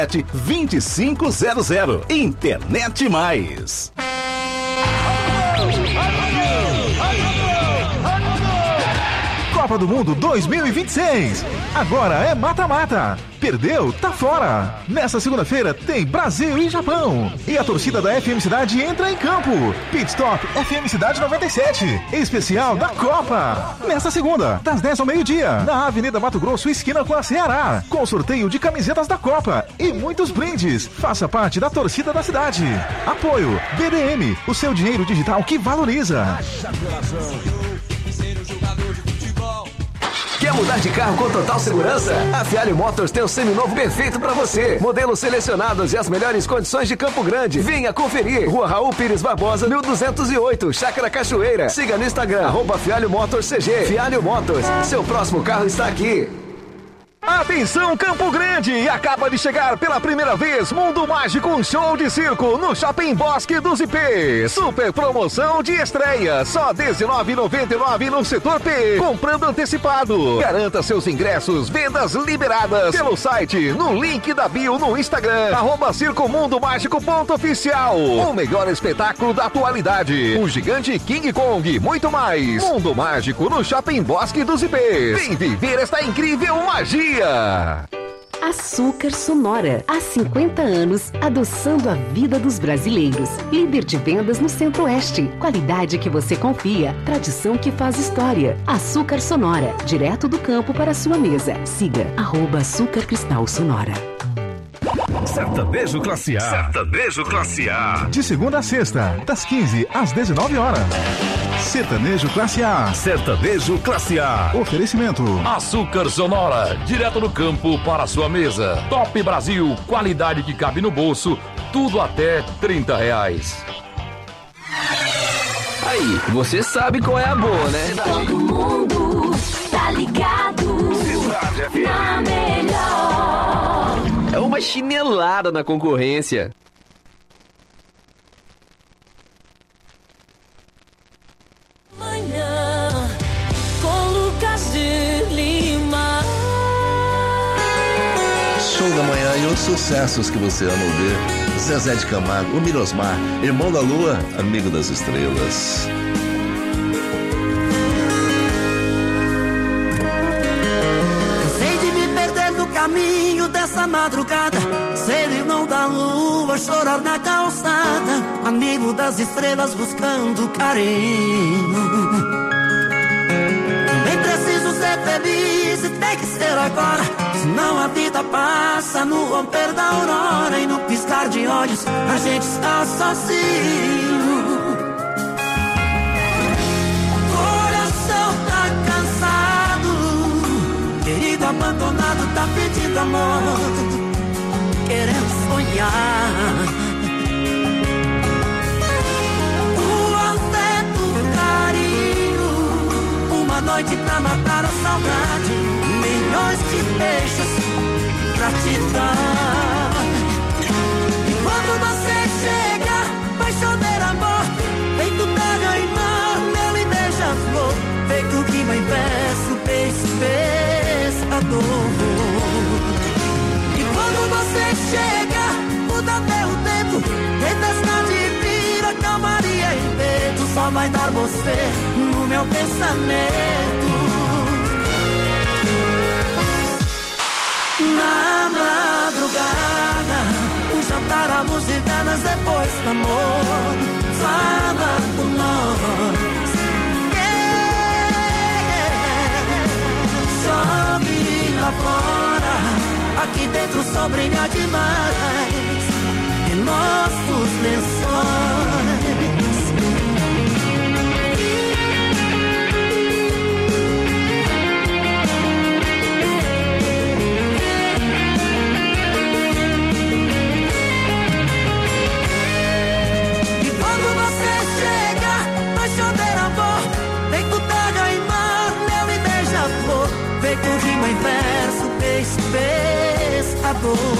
2500. Internet Mais. Copa do Mundo 2026. Agora é mata-mata. Perdeu, tá fora. Nessa segunda-feira tem Brasil e Japão. E a torcida da FM Cidade entra em campo. Pit Stop FM Cidade 97. Especial da Copa. Nesta segunda, das 10 ao meio-dia, na Avenida Mato Grosso, esquina com a Ceará. Com sorteio de camisetas da Copa e muitos brindes. Faça parte da torcida da cidade. Apoio BDM, o seu dinheiro digital que valoriza. Quer mudar de carro com total segurança? A Fialho Motors tem o seminovo perfeito para você. Modelos selecionados e as melhores condições de Campo Grande. Venha conferir. Rua Raul Pires Barbosa, 1208, Chácara Cachoeira. Siga no Instagram, @Fialho Motors CG. Fialho Motors, seu próximo carro está aqui. Atenção Campo Grande! Acaba de chegar pela primeira vez Mundo Mágico, um show de circo no Shopping Bosque dos IPs. Super promoção de estreia, só R$19,99 no setor P. Comprando antecipado. Garanta seus ingressos, vendas liberadas pelo site, no link da bio no Instagram, @circomundomágico.oficial. O melhor espetáculo da atualidade. O gigante King Kong, muito mais. Mundo Mágico no Shopping Bosque dos IPs. Vem viver esta incrível magia. Açúcar Sonora. Há 50 anos, adoçando a vida dos brasileiros. Líder de vendas no Centro-Oeste. Qualidade que você confia. Tradição que faz história. Açúcar Sonora. Direto do campo para a sua mesa. Siga @Açúcar Cristal Sonora. Sertanejo Classe A. Sertanejo Classe A. De segunda a sexta, das 15 às 19 horas. Sertanejo Classe A. Sertanejo Classe A. Oferecimento. Açúcar Sonora. Direto do campo para a sua mesa. Top Brasil. Qualidade que cabe no bolso. Tudo até R$30. Aí, você sabe qual é a boa, né? Todo mundo tá ligado. Cidade FM. Na melhor. É uma chinelada na concorrência. Manhã com Lucas de Lima. Show da manhã e os sucessos que você ama ouvir. Zezé de Camargo, o Mirosmar, irmão da lua, amigo das estrelas. Cansei de me perder no caminho dessa madrugada. Ser irmão da lua, chorar na calçada. Amigo das estrelas buscando carinho. Também preciso ser feliz e tem que ser agora. Senão a vida passa no romper da aurora. E no piscar de olhos a gente está sozinho. Coração tá cansado. Querido abandonado tá pedindo amor. Querendo sonhar. O afeto, o carinho. Uma noite pra matar a saudade. Milhões de beijos pra te dar. E quando você chega, vai chover amor. Feito terra e mar, mel e beija-flor. Feito rima em verso, beijo, pescador. E quando você chega, muda até o tempo. Tempestade vira, calmaria e medo. Só vai dar você no meu pensamento. Na madrugada, um jantar à luz de velas depois do amor. Fala com nós. Chove lá fora, aqui dentro o sol brilha demais. E nossos lençóis. Feito rima em verso, pescador.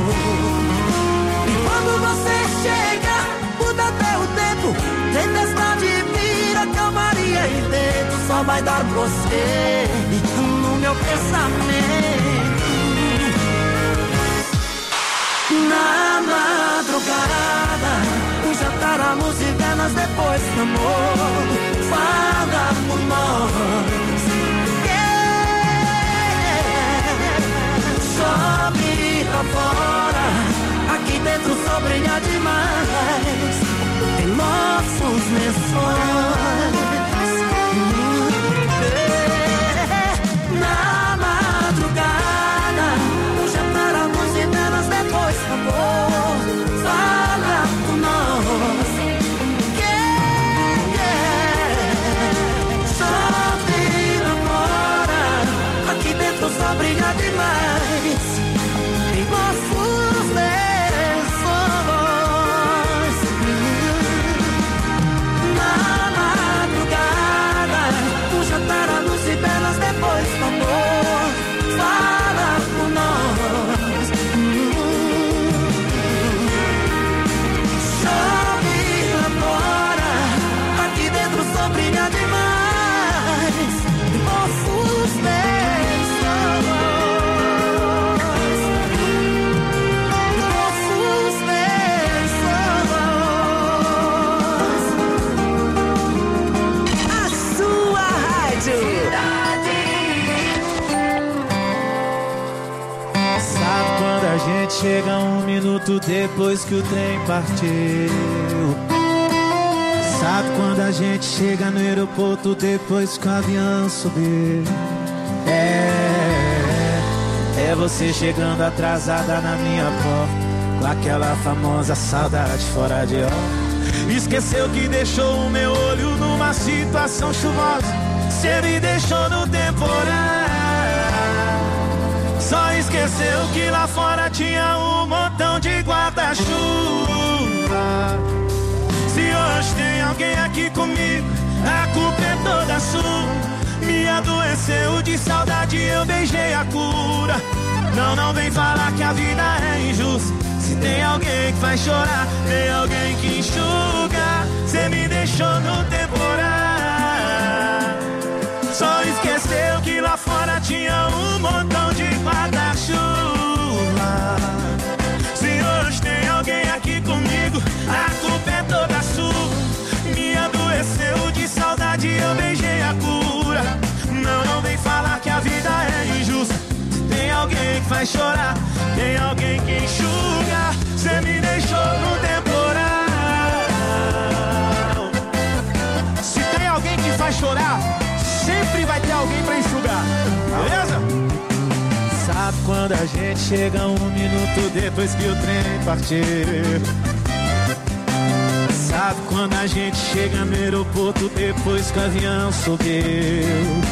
E quando você chega, muda até o tempo. Tempestade vira, calmaria e vento. Só vai dar você no meu pensamento. Na madrugada, um jantar à luz e velas depois do amor. Fala por nós. Chove lá fora, aqui dentro só brilha demais. Em nossos lençóis. Na madrugada, um jantar à luz e velas depois do amor. Fala por nós. Chove lá fora, aqui dentro só brilha demais. Em nossos lençóis. Na madrugada, um jantar à luz e velas depois do amor. Fala por nós. Chove lá fora, aqui dentro só brilha demais. Nossos lençóis. Nossos lençóis. A sua rádio. Sabe quando a gente chega 1 minuto depois que o trem partiu? Sabe quando a gente chega no aeroporto depois que o avião subiu? É você chegando atrasada na minha porta, com aquela famosa saudade fora de hora. Esqueceu que deixou o meu olho numa situação chuvosa. Cê me deixou no temporal. Só esqueceu que lá fora tinha um montão de guarda-chuva. Se hoje tem alguém aqui comigo, a culpa é toda sua. Me adoeceu de saudade, eu beijei a cura. Não vem falar que a vida é injusta. Se tem alguém que faz chorar, tem alguém que enxuga. Cê me deixou no temporal. Só esqueceu que lá fora tinha um montão de guarda-chuva. Se hoje tem alguém aqui comigo, a culpa é toda sua. Me adoeceu de saudade, eu beijei a cura. Não vem falar que a vida é injusta. Se tem alguém que faz chorar, tem alguém que enxuga. Cê me deixou no temporal. Se tem alguém que faz chorar, sempre vai ter alguém pra enxugar, beleza? Sabe quando a gente chega 1 minuto depois que o trem partiu? Sabe quando a gente chega no aeroporto depois que o avião subiu?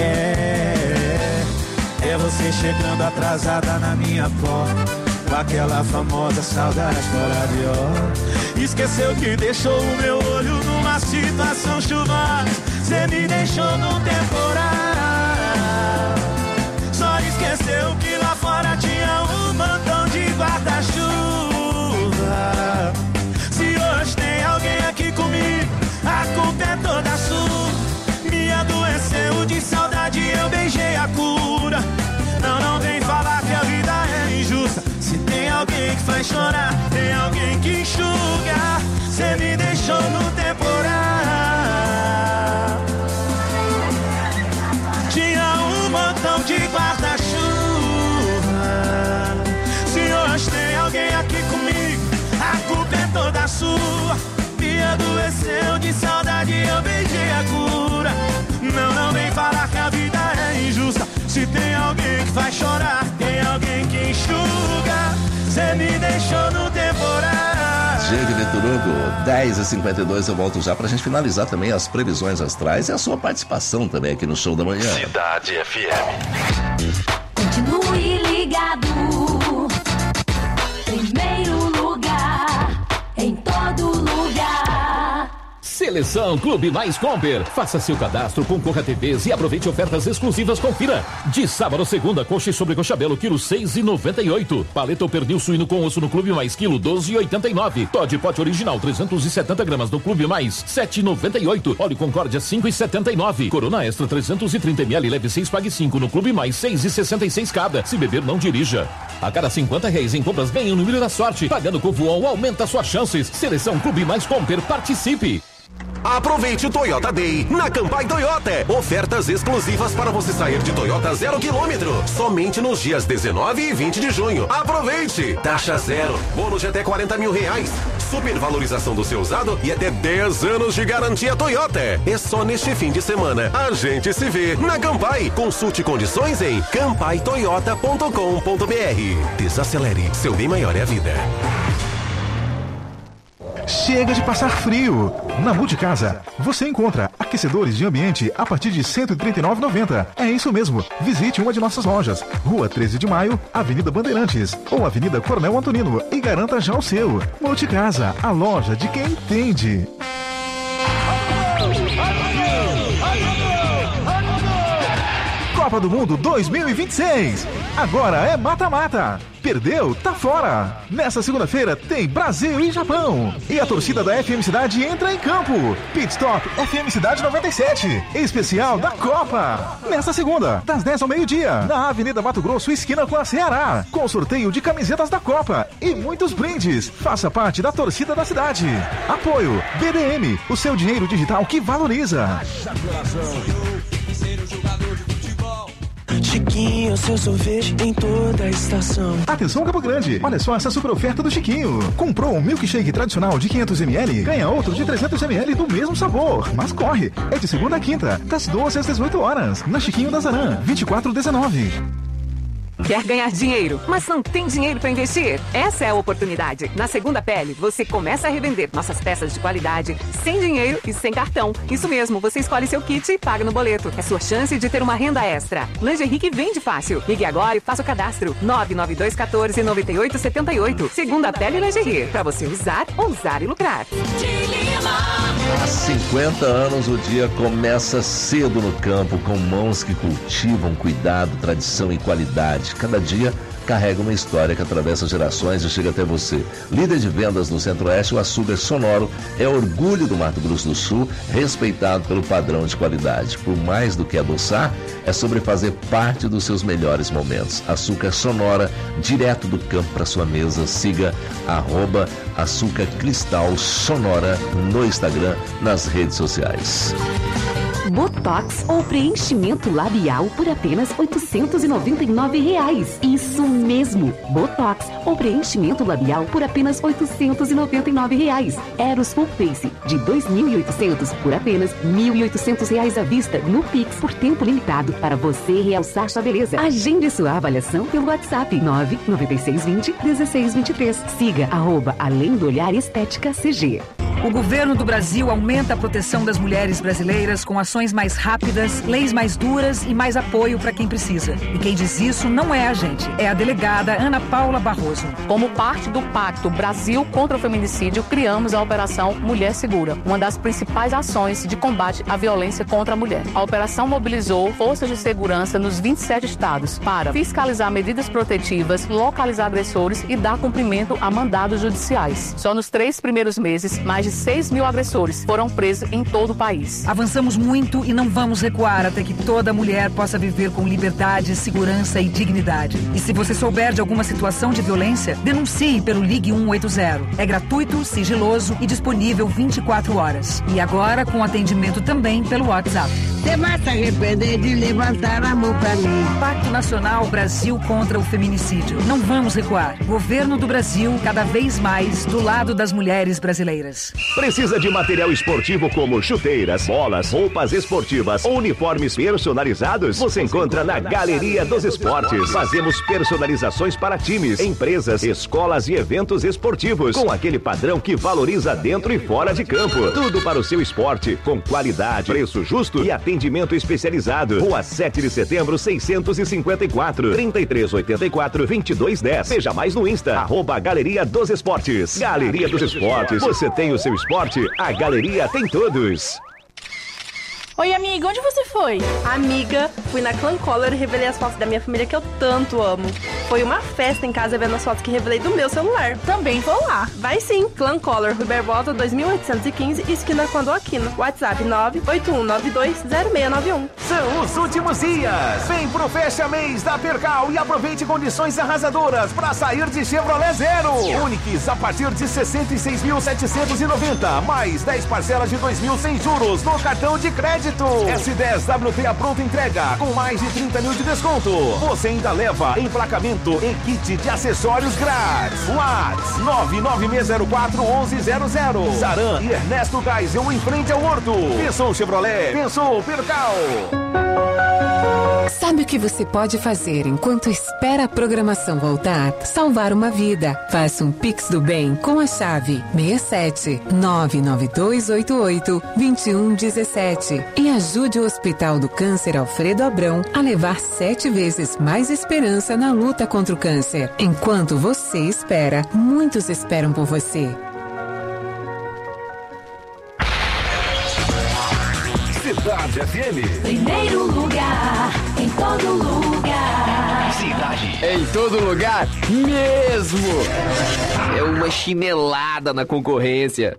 É você chegando atrasada na minha porta, com aquela famosa saudade fora de hora. Esqueceu que deixou o meu olho numa situação chuvosa. Cê me deixou no temporal. Só esqueceu que lá fora tinha um montão de guarda-chuva. Se hoje tem alguém aqui comigo, a culpa é toda sua. Me adoeceu de saudade, eu beijei a cura. Não vem falar que a vida é injusta. Se tem alguém que faz chorar, tem alguém que enxuga. Cê me deixou no temporal. Tinha um montão de guarda-chuva. Se hoje tem alguém aqui comigo, a culpa é toda sua. Me adoeceu de saudade, eu beijei a cura. Não vem falar que a vida é injusta. Se tem alguém que faz chorar, tem alguém que enxuga. Cê me deixou no temporal. Chega, Vitor Hugo, 10h52, eu volto já pra gente finalizar também as previsões astrais e a sua participação também aqui no Show da Manhã. Cidade FM. Continue ligado. Primeiro lugar, em todo lugar. Seleção Clube Mais Comper. Faça seu cadastro, concorra a TVs e aproveite ofertas exclusivas. Confira. De sábado a segunda, coxa e sobrecoxabelo, quilo 6,98. Paleta ou pernil suíno com osso no Clube Mais, quilo 12,89. Todd Pote original, 370 gramas no Clube Mais, 7,98. Óleo Concórdia, 5,79. Corona Extra, 330 ml, leve 6, pague 5 no Clube Mais, 6,66 cada. Se beber, não dirija. A cada R$50 em compras, ganhe o número da sorte. Pagando com Voon, aumenta suas chances. Seleção Clube Mais Comper, participe. Aproveite o Toyota Day na Campai Toyota. Ofertas exclusivas para você sair de Toyota 0 km. Somente nos dias 19 e 20 de junho. Aproveite! Taxa zero, bônus de até R$40 mil. Supervalorização do seu usado e até 10 anos de garantia Toyota. É só neste fim de semana. A gente se vê na Campai. Consulte condições em campaitoyota.com.br. Desacelere, seu bem maior é a vida. Chega de passar frio! Na Multicasa, você encontra aquecedores de ambiente a partir de R$ 139,90. É isso mesmo. Visite uma de nossas lojas. Rua 13 de Maio, Avenida Bandeirantes ou Avenida Coronel Antonino e garanta já o seu. Multicasa, a loja de quem entende. Copa do Mundo 2026. Agora é mata-mata. Perdeu, tá fora. Nessa segunda-feira tem Brasil e Japão. E a torcida da FM Cidade entra em campo. Pit Stop FM Cidade 97. Especial da Copa. Nessa segunda, das 10 ao meio-dia, na Avenida Mato Grosso, esquina com a Ceará. Com sorteio de camisetas da Copa e muitos brindes. Faça parte da torcida da cidade. Apoio BDM, o seu dinheiro digital que valoriza. Chiquinho, seu sorvete em toda a estação. Atenção, Campo Grande, olha só essa super oferta do Chiquinho. Comprou um milkshake tradicional de 500ml, ganha outro de 300ml do mesmo sabor. Mas corre, é de segunda a quinta, das 12 às 18 horas, na Chiquinho da Zanã, 2419. Quer ganhar dinheiro, mas não tem dinheiro para investir? Essa é a oportunidade. Na Segunda Pele, você começa a revender nossas peças de qualidade, sem dinheiro e sem cartão. Isso mesmo, você escolhe seu kit e paga no boleto. É sua chance de ter uma renda extra. Lingerie que vende fácil. Ligue agora e faça o cadastro. 99214-9878. Segunda Pele Lingerie. Para você usar, ousar e lucrar. Há 50 anos o dia começa cedo no campo, com mãos que cultivam cuidado, tradição e qualidade. Cada dia carrega uma história que atravessa gerações e chega até você. Líder de vendas no Centro-Oeste, o açúcar Sonoro é orgulho do Mato Grosso do Sul, respeitado pelo padrão de qualidade. Por mais do que adoçar, é sobre fazer parte dos seus melhores momentos. Açúcar Sonora, direto do campo para sua mesa. Siga @açúcar cristal sonora no Instagram, nas redes sociais. Botox ou preenchimento labial por apenas R$ 899. Isso mesmo, Botox ou preenchimento labial por apenas R$ 899. Eros Full Face de 2.800 por apenas R$ 1.800 à vista no Pix por tempo limitado para você realçar sua beleza. Agende sua avaliação pelo WhatsApp 99620-1623. Siga @Além do Olhar Estética CG. O governo do Brasil aumenta a proteção das mulheres brasileiras com ações mais rápidas, leis mais duras e mais apoio para quem precisa. E quem diz isso não é a gente, é a delegada Ana Paula Barroso. Como parte do Pacto Brasil contra o Feminicídio, criamos a Operação Mulher Segura, uma das principais ações de combate à violência contra a mulher. A operação mobilizou forças de segurança nos 27 estados para fiscalizar medidas protetivas, localizar agressores e dar cumprimento a mandados judiciais. Só nos 3 primeiros meses, mais de 6.000 agressores foram presos em todo o país. Avançamos muito e não vamos recuar até que toda mulher possa viver com liberdade, segurança e dignidade. E se você souber de alguma situação de violência, denuncie pelo Ligue 180. É gratuito, sigiloso e disponível 24 horas. E agora com atendimento também pelo WhatsApp. Você vai se arrepender de levantar a mão pra mim. Pacto Nacional Brasil contra o Feminicídio. Não vamos recuar. Governo do Brasil, cada vez mais do lado das mulheres brasileiras. Precisa de material esportivo como chuteiras, bolas, roupas esportivas ou uniformes personalizados? Você encontra na Galeria dos Esportes. Fazemos personalizações para times, empresas, escolas e eventos esportivos, com aquele padrão que valoriza dentro e fora de campo. Tudo para o seu esporte, com qualidade, preço justo e atendimento especializado. Rua 7 de setembro, 654, 3384-2210. Veja mais no Insta, @Galeria dos Esportes. Galeria dos Esportes, você tem o seu seu esporte, a Galeria tem todos. Oi, amiga, onde você foi? Amiga, fui na Clan Color e revelei as fotos da minha família que eu tanto amo. Foi uma festa em casa vendo as fotos que revelei do meu celular. Também vou lá. Vai sim, Clan Color, Rui Barbosa 2815, esquina Quando Aquino. WhatsApp 981920691. São os últimos dias. Vem pro Fecha Mês da Percal e aproveite condições arrasadoras para sair de Chevrolet Zero. Onix a partir de 66.790, mais 10 parcelas de 2.000 sem juros no cartão de crédito. S10 WT a pronta entrega com mais de 30 mil de desconto. Você ainda leva emplacamento e kit de acessórios grátis. WhatsApp 996041100. Saran e Ernesto Geisel em frente ao Horto. Pensou Chevrolet, pensou Percal. Sabe o que você pode fazer enquanto espera a programação voltar? Salvar uma vida. Faça um Pix do Bem com a chave 67-99288-2117 e ajude o Hospital do Câncer Alfredo Abrão a levar 7 vezes mais esperança na luta contra o câncer. Enquanto você espera, muitos esperam por você. Cidade FM. Primeiro lugar, em todo lugar. Cidade. Em todo lugar mesmo. É uma chinelada na concorrência.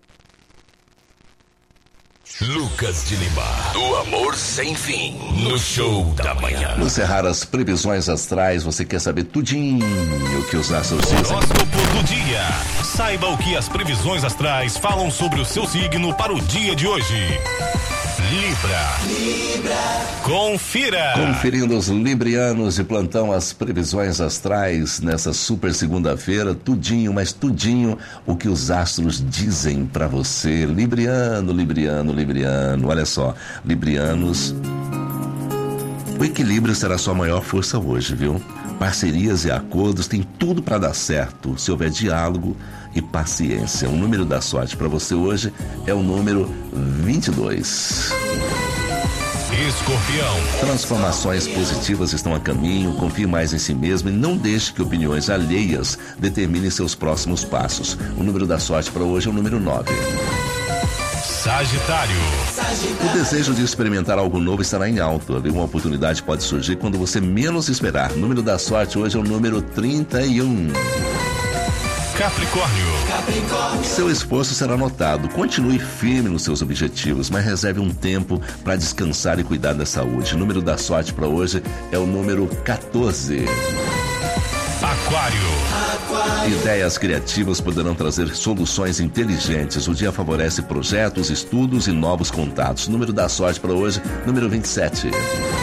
Lucas de Lima, do amor sem fim, no Show da Manhã. Vamos encerrar as previsões astrais. Você quer saber tudinho o que os astros dizem? Horóscopo do dia. Saiba o que as previsões astrais falam sobre o seu signo para o dia de hoje. Libra. Confira. Conferindo os librianos de plantão, as previsões astrais nessa super segunda-feira, tudinho, mas tudinho o que os astros dizem pra você. Libriano, olha só, librianos, o equilíbrio será sua maior força hoje, viu? Parcerias e acordos têm tudo pra dar certo, se houver diálogo e paciência. O número da sorte para você hoje é o número 22. Escorpião. Transformações positivas estão a caminho, confie mais em si mesmo e não deixe que opiniões alheias determinem seus próximos passos. O número da sorte para hoje é o número 9. Sagitário. O desejo de experimentar algo novo estará em alta. Uma oportunidade pode surgir quando você menos esperar. O número da sorte hoje é o número 31. Capricórnio. Seu esforço será notado. Continue firme nos seus objetivos, mas reserve um tempo para descansar e cuidar da saúde. O número da sorte para hoje é o número 14. Aquário. Ideias criativas poderão trazer soluções inteligentes. O dia favorece projetos, estudos e novos contatos. O número da sorte para hoje, número 27.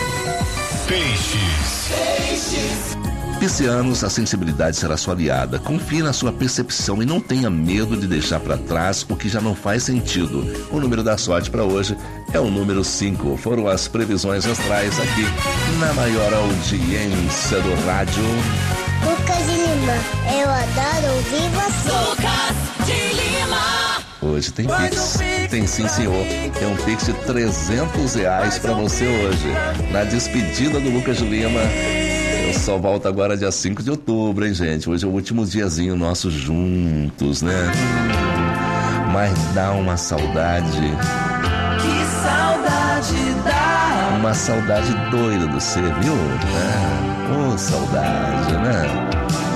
Peixes. Piscianos, a sensibilidade será sua aliada. Confie na sua percepção e não tenha medo de deixar para trás o que já não faz sentido. O número da sorte para hoje é o número 5. Foram as previsões astrais aqui na maior audiência do rádio. Lucas de Lima, eu adoro ouvir você. Lucas de Lima. Hoje tem Pix. Tem sim, senhor. Tem um Pix de R$300 para você hoje. Na despedida do Lucas de Lima. Eu só volto agora dia 5 de outubro, hein, gente? Hoje é o último diazinho nosso juntos, né? Mas dá uma saudade. Que saudade dá. Uma saudade doida do ser, viu? Ô, saudade, né?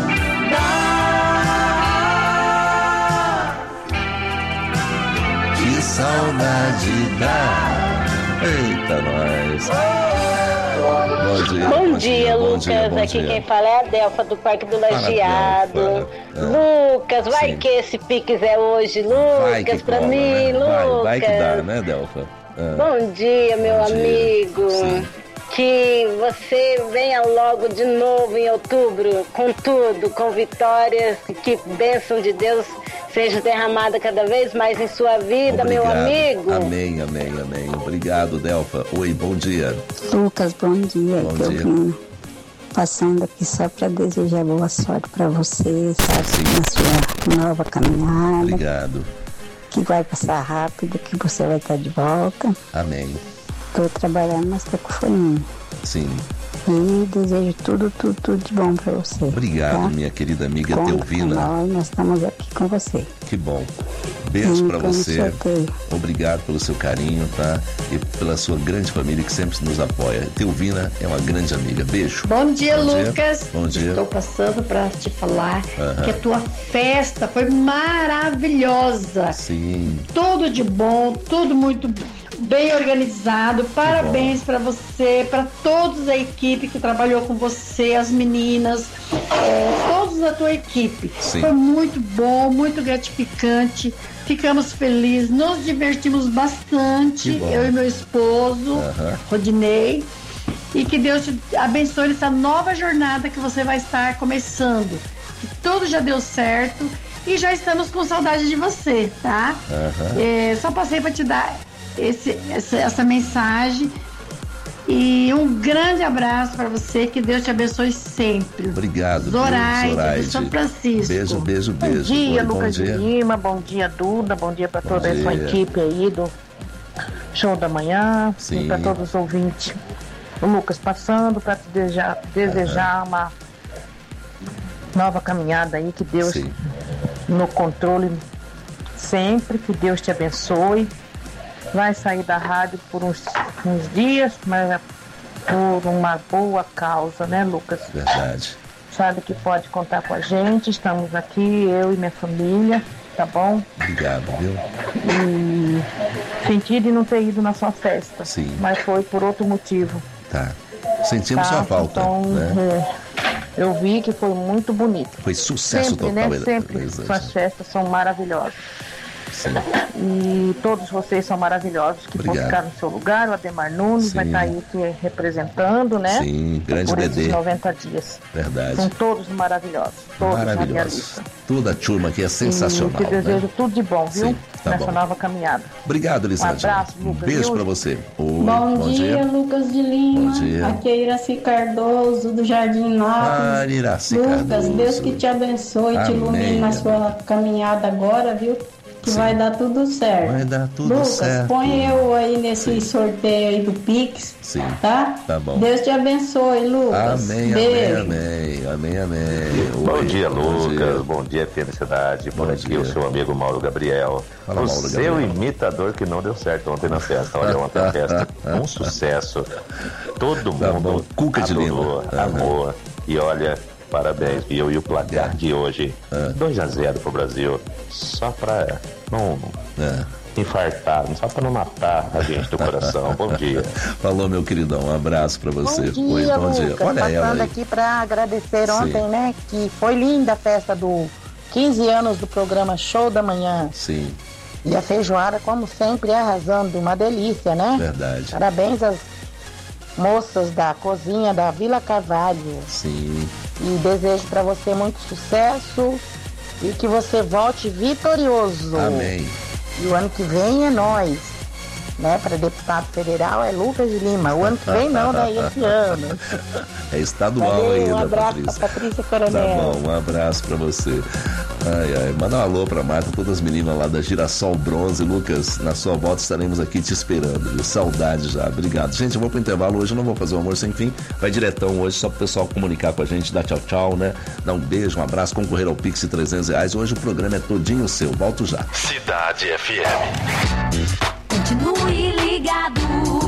Que saudade dá. Eita, nós. Bom dia, Lucas. Aqui quem fala é a Delfa do Parque do Lajeado. Lucas, vai que esse Pix é hoje, Lucas, pra mim, Lucas. Vai que dá, né, Delfa? Bom dia, meu amigo. Sim. Que você venha logo de novo em outubro, com tudo, com vitórias, que bênção de Deus seja derramada cada vez mais em sua vida, meu amigo. Amém. Obrigado, Delfa. Oi, bom dia. Lucas, bom dia. Bom dia. Eu vim passando aqui só para desejar boa sorte para você, sabe, na sua nova caminhada. Obrigado. Que vai passar rápido, que você vai estar de volta. Amém. Estou trabalhando, mas estou com fome. Sim. E desejo tudo de bom pra você. Obrigado, tá? minha querida amiga Conta Teovina. com nós estamos aqui com você. Que bom. Beijo pra Então, você. sorteio. Obrigado pelo seu carinho, tá? E pela sua grande família que sempre nos apoia. Teovina é uma grande amiga. Beijo. Bom dia, Lucas. Bom dia. Estou passando para te falar Aham. que a tua festa foi maravilhosa. Sim. Tudo de bom, tudo muito bem organizado. Parabéns para você, para todos da equipe que trabalhou com você, as meninas, todos da tua equipe. Sim. Foi muito bom, muito gratificante. Ficamos felizes, nos divertimos bastante, Que bom. eu e meu esposo, Aham. Rodinei. E que Deus te abençoe nessa nova jornada que você vai estar começando. Que tudo já deu certo e já estamos com saudade de você, tá? Aham. Só passei para te dar essa mensagem. E um grande abraço para você, que Deus te abençoe sempre. Obrigado, Zoraide, de São Francisco. Beijo. Bom dia, Oi, Lucas bom dia. de Lima, bom dia, Duda, bom dia para toda a sua dia. equipe aí do Show da Manhã. Sim. E para todos os ouvintes. O Lucas passando para te desejar uma nova caminhada aí, que Deus no controle sempre, que Deus te abençoe. Vai sair da rádio por uns dias, mas é por uma boa causa, né, Lucas? Verdade. Sabe que pode contar com a gente, estamos aqui, eu e minha família, tá bom? Obrigado, viu? E senti de não ter ido na sua festa, Sim. mas foi por outro motivo. Tá. Sentimos tá? sua falta, Então, né? eu vi que foi muito bonito. Foi sucesso sempre, total. né? Sempre. Suas festas são maravilhosas. Sim. E todos vocês são maravilhosos que vão Obrigado. ficar no seu lugar. O Ademar Nunes vai estar aí te representando, né? Sim, grande por Dedê. esses 90 dias. Verdade. São todos maravilhosos. Todos Maravilhoso. radialistas. Toda a turma aqui é sensacional. E te desejo Né? tudo de bom, viu? Sim, tá Nessa bom. nova caminhada. Obrigado, Elisângela. Um abraço, Lucas, Beijo viu? pra você. Oi, Bom dia, Lucas de Lima. Bom dia. Aqui é Iraci Cardoso, do Jardim Nápoles. Iraci Lucas, Cardoso. Deus que te abençoe, te Amém, ilumine na sua caminhada agora, viu? Que vai dar tudo certo. Vai dar tudo Lucas, certo. põe eu aí nesse sorteio aí do Pix, Sim. tá? Tá bom. Deus te abençoe, Lucas. Amém, Beijo. amém. Bom Oi, dia, bom Lucas. Bom dia, Felicidade. Por aqui, o seu amigo Mauro Gabriel. Fala, o Mauro seu Gabriel. imitador que não deu certo ontem na festa. Olha, ontem a festa, um sucesso. Todo mundo Cuca de adorou, Lima. amor. E olha, parabéns, viu? E o placar de hoje, 2-0 pro Brasil. Só pra não infartar, só pra não matar a gente do coração. Bom dia. Falou, meu queridão. Um abraço pra você. Bom dia, Oi, bom Lucas. dia. Olha ela Passando aí. aqui para agradecer Sim. ontem, né? Que foi linda a festa do 15 anos do programa Show da Manhã. Sim, E a feijoada, como sempre, arrasando. Uma delícia, né? verdade. Parabéns às moças da cozinha da Vila Carvalho. Sim. E desejo para você muito sucesso e que você volte vitorioso. Amém. E o ano que vem é nós, né? Para deputado federal é Lucas de Lima. O ano que vem não, daí esse ano. É estadual Valeu, ainda, um abraço Patrícia. pra Patrícia Tá Coronel. bom, um abraço pra você. Manda um alô pra Marta, todas as meninas lá da Girassol Bronze. Lucas, na sua volta estaremos aqui te esperando, viu? Saudade já, obrigado. Gente, eu vou pro intervalo hoje, eu não vou fazer o Amor Sem Fim. Vai diretão hoje, só pro pessoal comunicar com a gente, dar tchau, né? Dar um beijo, um abraço, concorrer ao Pix de R$300. Hoje o programa é todinho seu, volto já. Cidade FM. Continue ligado.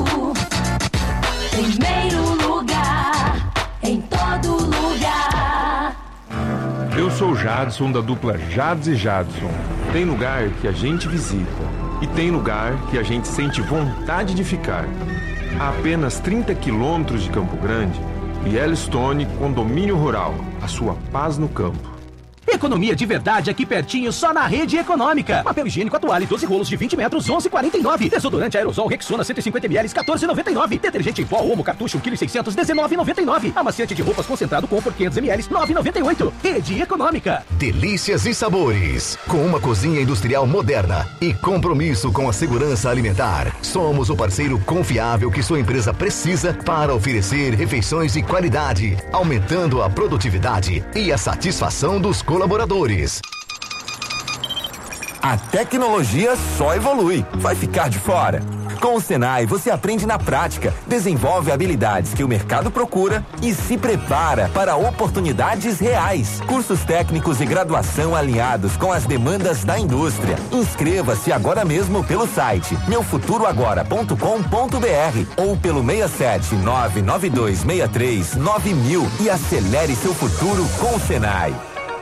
Primeiro lugar, em todo lugar. Eu sou o Jadson, da dupla Jads e Jadson. Tem lugar que a gente visita e tem lugar que a gente sente vontade de ficar. A apenas 30 quilômetros de Campo Grande, Yellowstone Condomínio Rural, a sua paz no campo. Economia de verdade aqui pertinho, só na Rede Econômica. Papel higiênico toalha, 12 rolos de 20 metros, 11,49. Desodorante aerosol Rexona 150 ml, 14,99. Detergente em pó Omo cartucho 1,6 kg, 19,99. Amaciante de roupas concentrado com por 500 ml, 9,98. Rede Econômica. Delícias e sabores. Com uma cozinha industrial moderna e compromisso com a segurança alimentar. Somos o parceiro confiável que sua empresa precisa para oferecer refeições de qualidade, aumentando a produtividade e a satisfação dos colaboradores. A tecnologia só evolui. Vai ficar de fora? Com o Senai, você aprende na prática, desenvolve habilidades que o mercado procura e se prepara para oportunidades reais. Cursos técnicos e graduação alinhados com as demandas da indústria. Inscreva-se agora mesmo pelo site meufuturoagora.com.br ou pelo 67992639000 e acelere seu futuro com o Senai.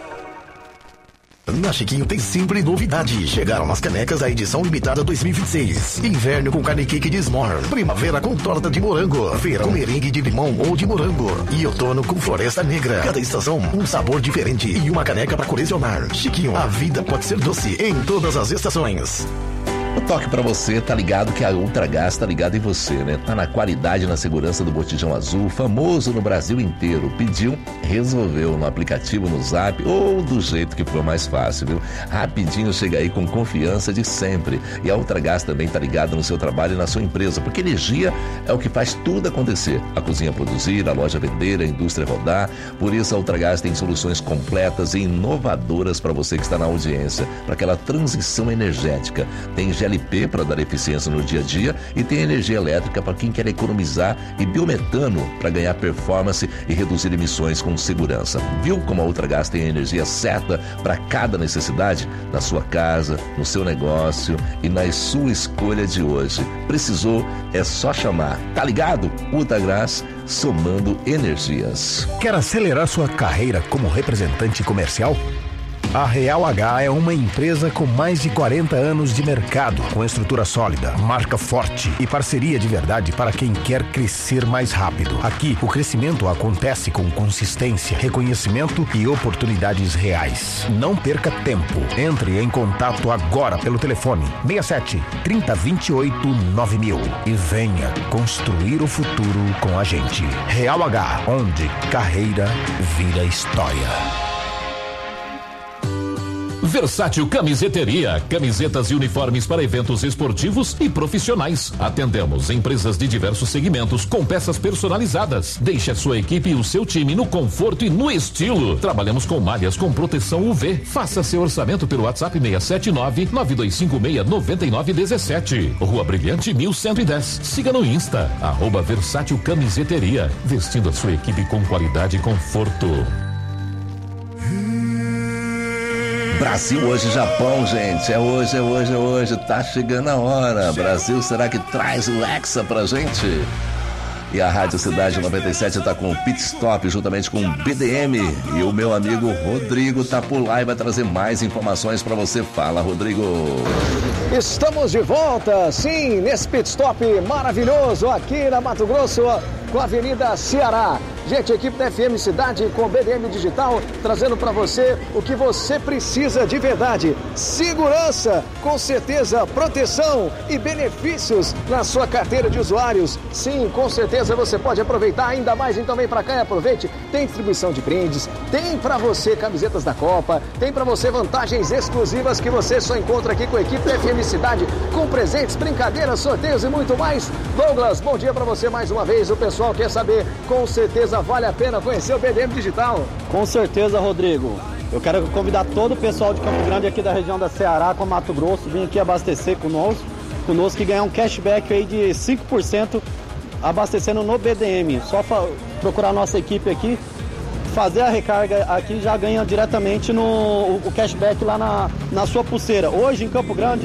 Na Chiquinho tem sempre novidade. Chegaram as canecas da edição limitada 2026. Inverno com carne cake de s'more. Primavera com torta de morango. Verão com merengue de limão ou de morango. E outono com floresta negra. Cada estação um sabor diferente e uma caneca para colecionar. Chiquinho, a vida pode ser doce em todas as estações. O toque pra você, tá ligado que a Ultragás tá ligado em você, né? Tá na qualidade e na segurança do botijão azul, famoso no Brasil inteiro. Pediu, resolveu no aplicativo, no Zap ou do jeito que for mais fácil, viu? Rapidinho chega aí com confiança de sempre. E a Ultragás também tá ligada no seu trabalho e na sua empresa, porque energia é o que faz tudo acontecer. A cozinha produzir, a loja vender, a indústria rodar. Por isso a Ultragás tem soluções completas e inovadoras para você que está na audiência, para aquela transição energética. Tem GLP para dar eficiência no dia a dia e tem energia elétrica para quem quer economizar e biometano para ganhar performance e reduzir emissões com segurança. Viu como a Ultragás tem a energia certa para cada necessidade? Na sua casa, no seu negócio e na sua escolha de hoje. Precisou? É só chamar. Tá ligado? Ultragás, somando energias. Quer acelerar sua carreira como representante comercial? A Real H é uma empresa com mais de 40 anos de mercado, com estrutura sólida, marca forte e parceria de verdade para quem quer crescer mais rápido. Aqui, o crescimento acontece com consistência, reconhecimento e oportunidades reais. Não perca tempo. Entre em contato agora pelo telefone 67 3028 9000 e venha construir o futuro com a gente. Real H, onde carreira vira história. Versátil Camiseteria, camisetas e uniformes para eventos esportivos e profissionais. Atendemos empresas de diversos segmentos com peças personalizadas. Deixe a sua equipe e o seu time no conforto e no estilo. Trabalhamos com malhas com proteção UV. Faça seu orçamento pelo WhatsApp 679-9256-9917. Rua Brilhante 1110. Siga no Insta, @Versátil Camiseteria. Vestindo a sua equipe com qualidade e conforto. Brasil hoje, Japão, gente. É hoje. Tá chegando a hora. Brasil, será que traz o Hexa pra gente? E a Rádio Cidade 97 tá com o Pit Stop juntamente com o BDM. E o meu amigo Rodrigo tá por lá e vai trazer mais informações pra você. Fala, Rodrigo. Estamos de volta, sim, nesse Pit Stop maravilhoso aqui na Mato Grosso, com a Avenida Ceará. Gente, a equipe da FM Cidade com o BDM Digital trazendo para você o que você precisa de verdade. Segurança, com certeza, proteção e benefícios na sua carteira de usuários. Sim, com certeza você pode aproveitar ainda mais, então vem para cá e aproveite. Tem distribuição de brindes, tem para você camisetas da Copa, tem para você vantagens exclusivas que você só encontra aqui com a equipe da FM Cidade, com presentes, brincadeiras, sorteios e muito mais. Douglas, bom dia para você mais uma vez. O pessoal quer saber, com certeza vale a pena conhecer o BDM Digital. Com certeza, Rodrigo. Eu quero convidar todo o pessoal de Campo Grande aqui da região da Ceará com Mato Grosso, vir aqui abastecer conosco e ganhar um cashback aí de 5% abastecendo no BDM. Só procurar a nossa equipe aqui, fazer a recarga aqui, já ganha diretamente o cashback lá na sua pulseira. Hoje em Campo Grande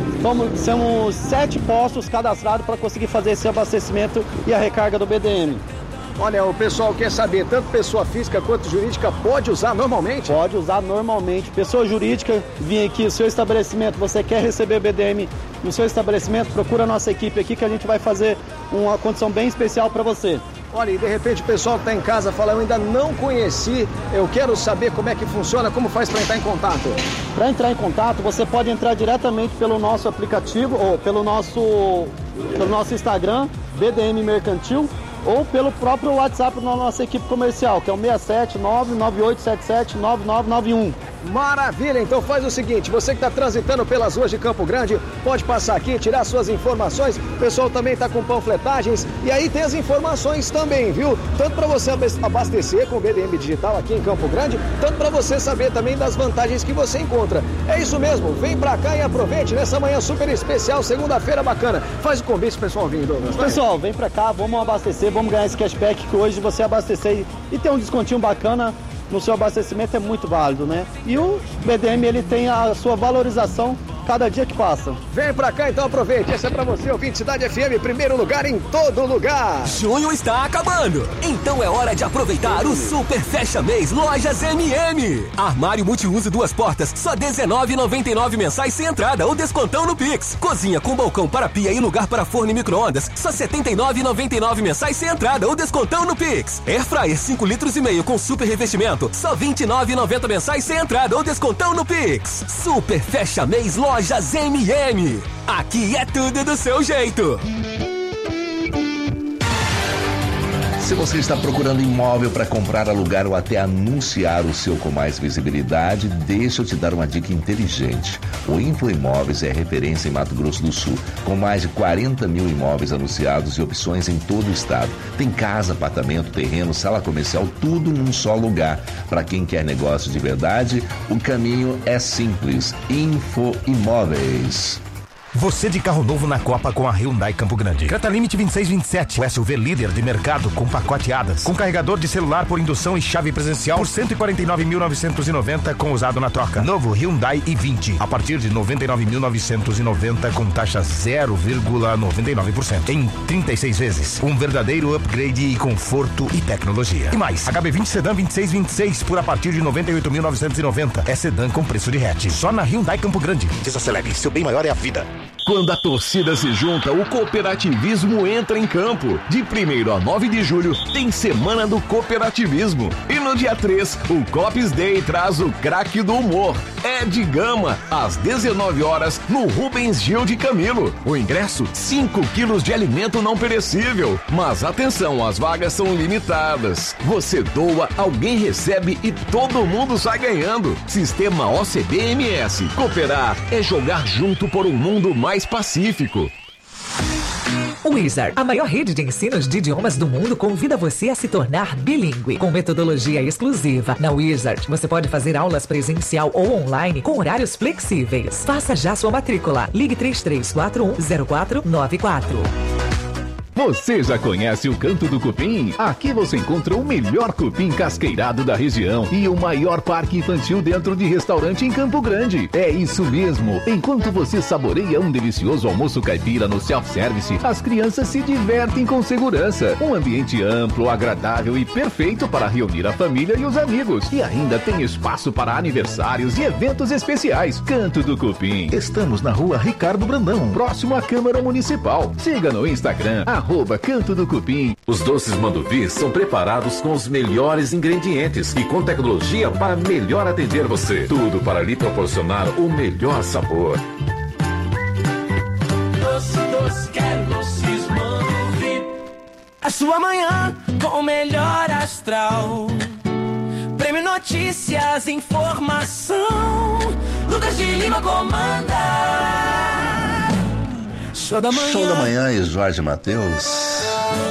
somos 7 postos cadastrados para conseguir fazer esse abastecimento e a recarga do BDM. Olha, o pessoal quer saber, tanto pessoa física quanto jurídica pode usar normalmente? Pode usar normalmente. Pessoa jurídica, vir aqui, o seu estabelecimento, você quer receber BDM no seu estabelecimento, procura a nossa equipe aqui que a gente vai fazer uma condição bem especial para você. Olha, e de repente o pessoal que está em casa fala, eu ainda não conheci, eu quero saber como é que funciona, como faz para entrar em contato? Para entrar em contato, você pode entrar diretamente pelo nosso aplicativo ou pelo nosso Instagram, BDM Mercantil, ou pelo próprio WhatsApp da nossa equipe comercial, que é o 679-9877-9991. Maravilha, então faz o seguinte, você que está transitando pelas ruas de Campo Grande, pode passar aqui, tirar suas informações, o pessoal também está com panfletagens, e aí tem as informações também, viu? Tanto para você abastecer com o BDM Digital aqui em Campo Grande, tanto para você saber também das vantagens que você encontra. É isso mesmo, vem pra cá e aproveite nessa manhã super especial, segunda-feira bacana. Faz o convite, pessoal, vindo, Douglas. Pessoal, vem pra cá, vamos abastecer, vamos ganhar esse cashback que hoje você abastecer e ter um descontinho bacana no seu abastecimento é muito válido, né? E o BDM, ele tem a sua valorização cada dia que passa. Vem pra cá, então aproveite. Esse é pra você, ouvinte Cidade FM, primeiro lugar em todo lugar. Junho está acabando, então é hora de aproveitar o Super Fecha Mês Lojas MM. Armário multiuso 2 portas, só R$19,99 mensais sem entrada ou descontão no Pix. Cozinha com balcão para pia e lugar para forno e micro-ondas, só R$79,99 mensais sem entrada ou descontão no Pix. Airfryer 5,5 litros com super revestimento, só R$29,90 mensais sem entrada ou descontão no Pix. Super Fecha Mês Lojas MM. Aqui é tudo do seu jeito. Se você está procurando imóvel para comprar, alugar ou até anunciar o seu com mais visibilidade, deixa eu te dar uma dica inteligente. O Info Imóveis é referência em Mato Grosso do Sul, com mais de 40 mil imóveis anunciados e opções em todo o estado. Tem casa, apartamento, terreno, sala comercial, tudo num só lugar. Para quem quer negócio de verdade, o caminho é simples. Info Imóveis. Você de carro novo na Copa com a Hyundai Campo Grande. Creta Limite 2627, o SUV líder de mercado com pacoteadas. Com carregador de celular por indução e chave presencial por R$149.990 com usado na troca. Novo Hyundai i20 a partir de R$99.990 com taxa 0,99% em 36 vezes. Um verdadeiro upgrade e conforto e tecnologia. E mais, HB20 Sedan 2626 por a partir de R$98.990. É sedã com preço de hatch. Só na Hyundai Campo Grande. Desacelere, seu bem maior é a vida. Quando a torcida se junta, o cooperativismo entra em campo. De 1º a 9 de julho, tem Semana do Cooperativismo. E no dia 3, o Cops Day traz o craque do humor, Ed Gama, às 19 horas, no Rubens Gil de Camilo. O ingresso, 5 quilos de alimento não perecível. Mas atenção, as vagas são limitadas. Você doa, alguém recebe e todo mundo sai ganhando. Sistema OCB-MS. Cooperar é jogar junto por um mundo mais pacífico. Wizard, a maior rede de ensinos de idiomas do mundo, convida você a se tornar bilíngue. Com metodologia exclusiva, na Wizard você pode fazer aulas presencial ou online com horários flexíveis. Faça já sua matrícula. Ligue 3341-0494. Você já conhece o Canto do Cupim? Aqui você encontra o melhor cupim casqueirado da região e o maior parque infantil dentro de restaurante em Campo Grande. É isso mesmo. Enquanto você saboreia um delicioso almoço caipira no self-service, as crianças se divertem com segurança. Um ambiente amplo, agradável e perfeito para reunir a família e os amigos. E ainda tem espaço para aniversários e eventos especiais. Canto do Cupim. Estamos na rua Ricardo Brandão, próximo à Câmara Municipal. Siga no Instagram, @Canto do Cupim. Os doces Manduvi são preparados com os melhores ingredientes e com tecnologia para melhor atender você. Tudo para lhe proporcionar o melhor sabor. Doce, doce, quero doces Manduvi. A sua manhã com o melhor astral. Prêmio Notícias, informação. Lucas de Lima comanda. Show da manhã e Jorge Mateus.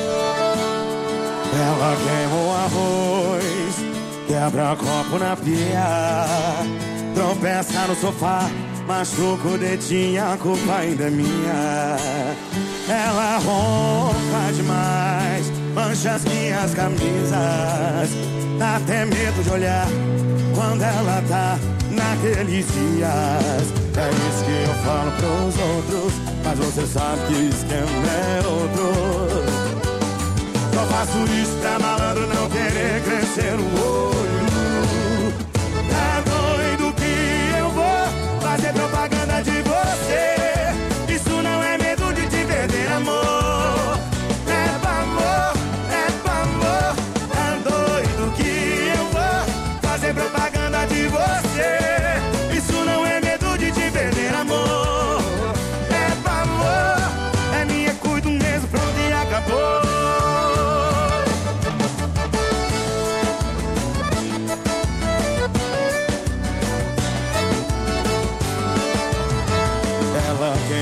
Ela queima o arroz, quebra copo na pia, tropeça no sofá, machuca o dedinho, a culpa ainda é minha. Ela ronca demais, mancha as minhas camisas, dá até medo de olhar quando ela tá naqueles dias. É isso que eu falo pros outros, mas você sabe que o esquema é outro. Só faço isso pra malandro não querer crescer o olho. Tá doido que eu vou fazer propaganda de você. Isso não é medo de te perder, amor. É pra amor, é pra amor. Tá doido que eu vou fazer propaganda de você. Isso não é medo de te perder, amor. É pra amor, é minha, cuido mesmo, pronto e acabou.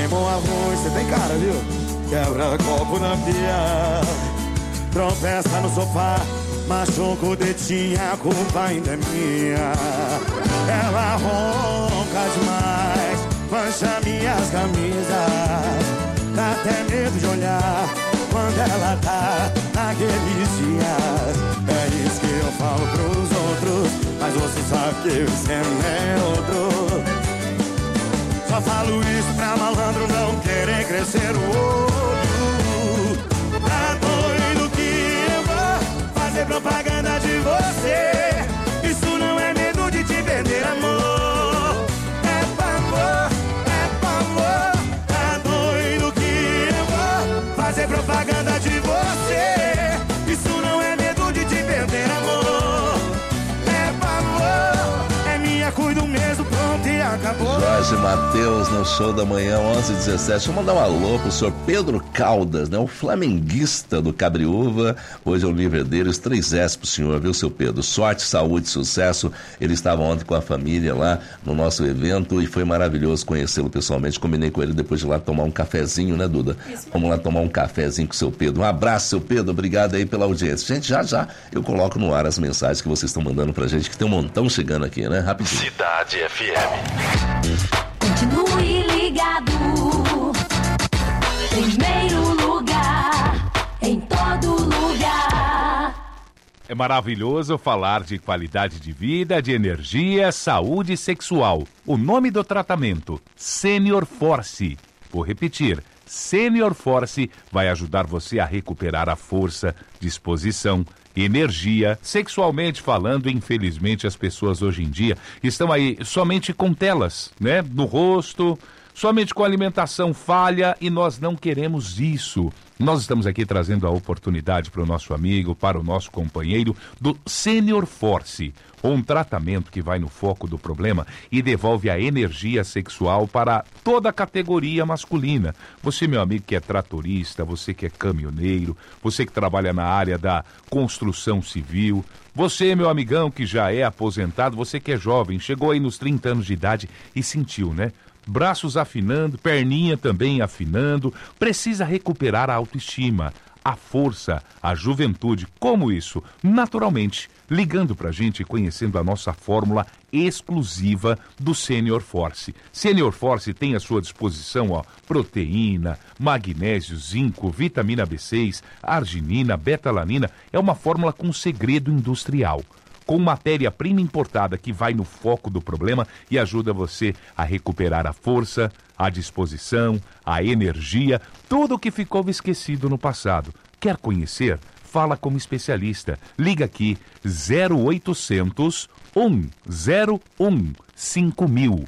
tem bom arroz, você tem cara, viu? Quebra copo na pia, tropeça no sofá, machuca o dedinho, a culpa ainda é minha. Ela ronca demais, mancha minhas camisas, dá até medo de olhar quando ela tá naqueles dias. É isso que eu falo pros outros, mas você sabe que você é outro. Só falo isso pra malandro não querer crescer o olho. Tá doido que eu vou fazer propaganda de você. Isso não é medo de te perder, amor. É pavor, é pavor. Tá doido que eu vou fazer propaganda de você. Isso não é medo de te perder, amor. É pavor, é minha, cuido mesmo, pronto e acabou. Jorge Mateus no show da manhã, 11h17. Deixa eu mandar um alô pro senhor Pedro Caldas, né? O flamenguista do Cabriúva. Hoje é o livro dele, os 3S pro senhor, viu, seu Pedro? Sorte, saúde, sucesso. Ele estava ontem com a família lá no nosso evento e foi maravilhoso conhecê-lo pessoalmente. Combinei com ele depois de lá tomar um cafezinho, né, Duda? Isso. Vamos lá tomar um cafezinho com o seu Pedro. Um abraço, seu Pedro. Obrigado aí pela audiência. Gente, já eu coloco no ar as mensagens que vocês estão mandando pra gente, que tem um montão chegando aqui, né? Rapidinho. Cidade FM. Continue ligado. Primeiro lugar, em todo lugar. É maravilhoso falar de qualidade de vida, de energia, saúde sexual. O nome do tratamento, Senior Force. Vou repetir, Senior Force vai ajudar você a recuperar a força, disposição, energia. Sexualmente falando, infelizmente as pessoas hoje em dia estão aí somente com telas, né? No rosto, somente com alimentação falha, e nós não queremos isso. Nós estamos aqui trazendo a oportunidade para o nosso amigo, para o nosso companheiro do Senior Force, um tratamento que vai no foco do problema e devolve a energia sexual para toda a categoria masculina. Você, meu amigo, que é tratorista, você que é caminhoneiro, você que trabalha na área da construção civil, você, meu amigão, que já é aposentado, você que é jovem, chegou aí nos 30 anos de idade e sentiu, né? Braços afinando, perninha também afinando, precisa recuperar a autoestima, a força, a juventude. Como isso? Naturalmente, ligando pra gente e conhecendo a nossa fórmula exclusiva do Senior Force. Senior Force tem à sua disposição, proteína, magnésio, zinco, vitamina B6, arginina, betalanina. É uma fórmula com segredo industrial, com matéria-prima importada que vai no foco do problema e ajuda você a recuperar a força, a disposição, a energia, tudo o que ficou esquecido no passado. Quer conhecer? Fala como especialista. Liga aqui, 0800 101 5000.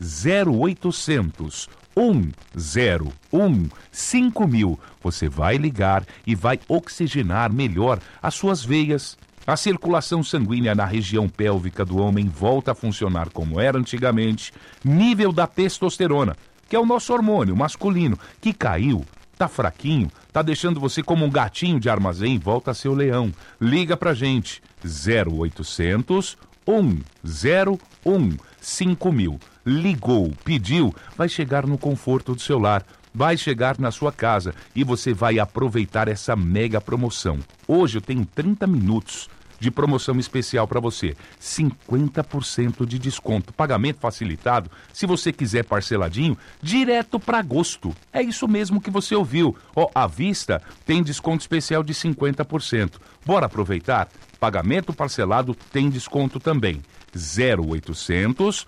0800 101 5000. Você vai ligar e vai oxigenar melhor as suas veias. A circulação sanguínea na região pélvica do homem volta a funcionar como era antigamente. Nível da testosterona, que é o nosso hormônio masculino, que caiu, tá fraquinho, tá deixando você como um gatinho de armazém, volta a ser o leão. Liga pra gente, 0800 101 5000. Ligou, pediu, vai chegar no conforto do seu lar. Vai chegar na sua casa e você vai aproveitar essa mega promoção. Hoje eu tenho 30 minutos de promoção especial para você. 50% de desconto. Pagamento facilitado. Se você quiser parceladinho, direto para agosto. É isso mesmo que você ouviu. À vista tem desconto especial de 50%. Bora aproveitar? Pagamento parcelado tem desconto também. 0800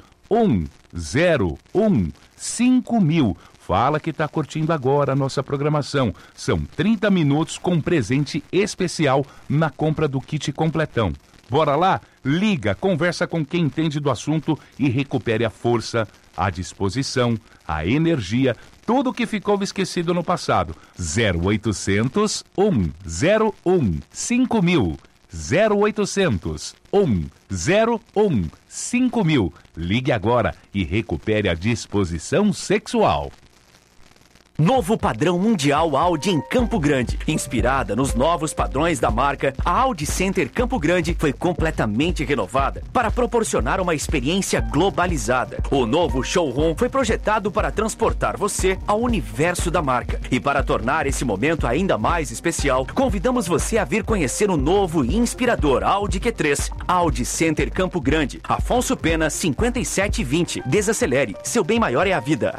101 5000. Fala que está curtindo agora a nossa programação. São 30 minutos com presente especial na compra do kit completão. Bora lá? Liga, conversa com quem entende do assunto e recupere a força, a disposição, a energia, tudo que ficou esquecido no passado. 0800 101 5000. 0800 101 5000. Ligue agora e recupere a disposição sexual. Novo padrão mundial Audi em Campo Grande. Inspirada nos novos padrões da marca, a Audi Center Campo Grande foi completamente renovada para proporcionar uma experiência globalizada. O novo showroom foi projetado para transportar você ao universo da marca. E para tornar esse momento ainda mais especial, convidamos você a vir conhecer o novo e inspirador Audi Q3. Audi Center Campo Grande. Afonso Pena, 5720. Desacelere. Seu bem maior é a vida.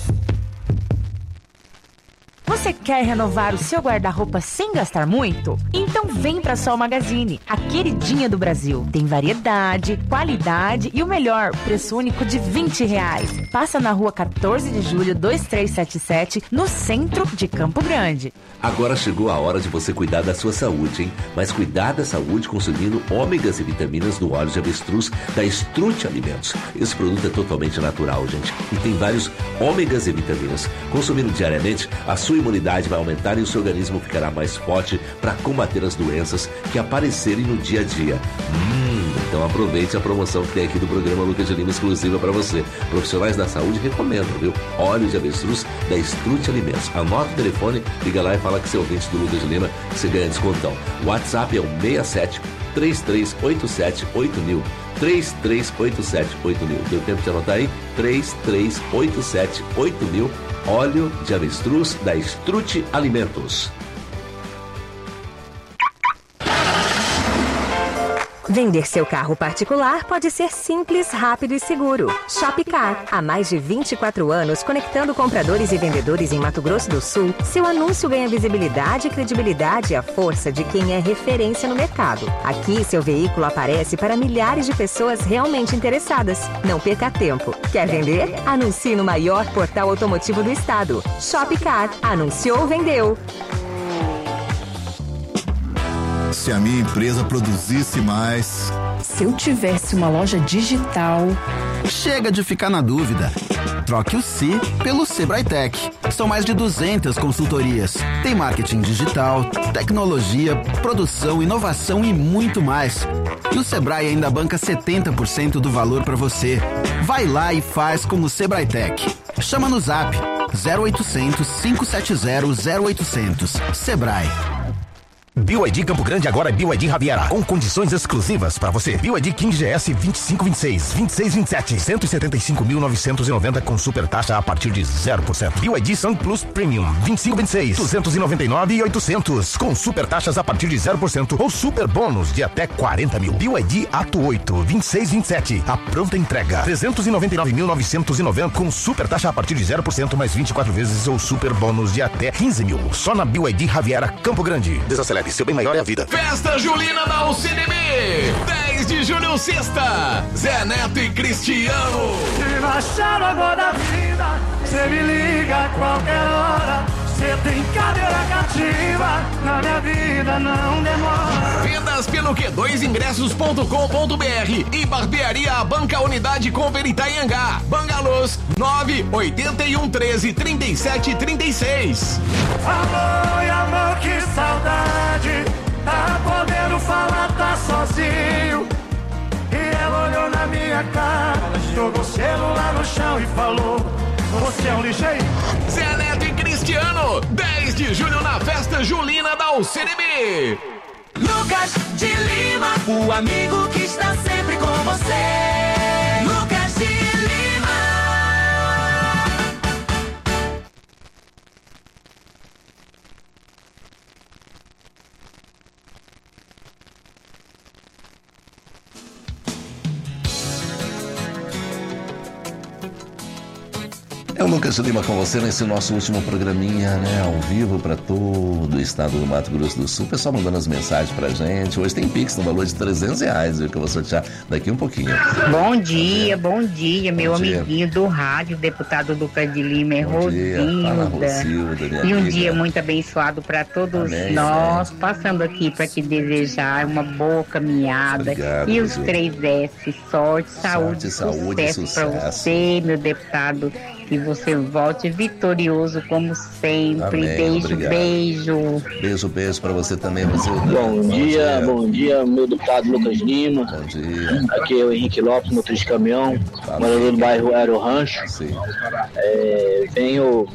Você quer renovar o seu guarda-roupa sem gastar muito? Então vem pra Sol Magazine, a queridinha do Brasil. Tem variedade, qualidade e o melhor, preço único de R$20. Passa na rua 14 de julho, 2377, no centro de Campo Grande. Agora chegou a hora de você cuidar da sua saúde, hein? Mas cuidar da saúde consumindo ômegas e vitaminas do óleo de avestruz da Strut Alimentos. Esse produto é totalmente natural, gente, e tem vários ômegas e vitaminas. Consumindo diariamente, a sua imunidade vai aumentar e o seu organismo ficará mais forte para combater as doenças que aparecerem no dia a dia. Então aproveite a promoção que tem aqui do programa Lucas de Lima exclusiva para você. Profissionais da saúde recomendam, viu? Óleo de avestruz da Strut Alimentos. Anota o telefone, liga lá e fala que você é ouvinte do Lucas de Lima, que você ganha descontão. O WhatsApp é o 67 3387 8000. 3387 8000. Deu tempo de anotar aí? 3387 8000. Óleo de avestruz da Strut Alimentos. Vender seu carro particular pode ser simples, rápido e seguro. Shopcar, há mais de 24 anos conectando compradores e vendedores em Mato Grosso do Sul, seu anúncio ganha visibilidade, credibilidade e a força de quem é referência no mercado. Aqui, seu veículo aparece para milhares de pessoas realmente interessadas. Não perca tempo. Quer vender? Anuncie no maior portal automotivo do estado. Shopcar. Anunciou, vendeu. Se a minha empresa produzisse mais... Se eu tivesse uma loja digital... Chega de ficar na dúvida. Troque o Si pelo Sebrae-Tech. São mais de 200 consultorias. Tem marketing digital, tecnologia, produção, inovação e muito mais. E o Sebrae ainda banca 70% do valor para você. Vai lá e faz com o Sebrae-Tech. Chama no Zap 0800 570 0800. Sebrae. BYD Campo Grande agora é BYD Riviera, com condições exclusivas para você. BYD King GS 2526, 2627, 175.990 com super taxa a partir de 0%. BYD Sun Plus Premium 2526, 299.800 com super taxas a partir de 0% ou super bônus de até 40 mil. BYD Ato 8 2627, a pronta entrega 399.990 com super taxa a partir de 0% mais 24 vezes ou super bônus de até 15 mil. Só na BYD Riviera Campo Grande. Desacelere. Seu bem maior é a vida. Festa Julina da UCDB, 10 de julho, sexta. Zé Neto e Cristiano. Se baixar agora da vida, cê me liga a qualquer hora. Cê tem cadeira cativa, na minha vida não demora. Vendas pelo Q2ingressos.com.br e Barbearia Banca Unidade Cooper Itaiangá. Bangalôs 981 13 37 36. Amor, amor, que saudade. Tá podendo falar, tá sozinho. E ela olhou na minha cara, jogou o celular no chão e falou: você é um lixeiro. Zé Neto e Cristiano, 10 de julho na Festa Julina da UCDB. Lucas de Lima, o amigo que está sempre com você. Lucas de Lima. É o Lucas de Lima com você nesse nosso último programinha, né? Ao vivo para todo o estado do Mato Grosso do Sul. O pessoal mandando as mensagens pra gente. Hoje tem Pix no valor de R$300, viu? Que eu vou sortear daqui um pouquinho. Bom dia, meu amiguinho do rádio, deputado Lucas de Lima, é Rosilda. E um dia muito abençoado para todos nós. Passando aqui para te desejar uma boa caminhada. Obrigado, e os 3 S, sorte, saúde, sucesso para você, meu deputado. Que você volte vitorioso como sempre. Amém, beijo, obrigado. Beijo pra você também, Rosilda. Bom dia, meu deputado Lucas Lima. Bom dia. Aqui é o Henrique Lopes, motorista de caminhão, morador do bairro Aero Rancho. Sim. Venho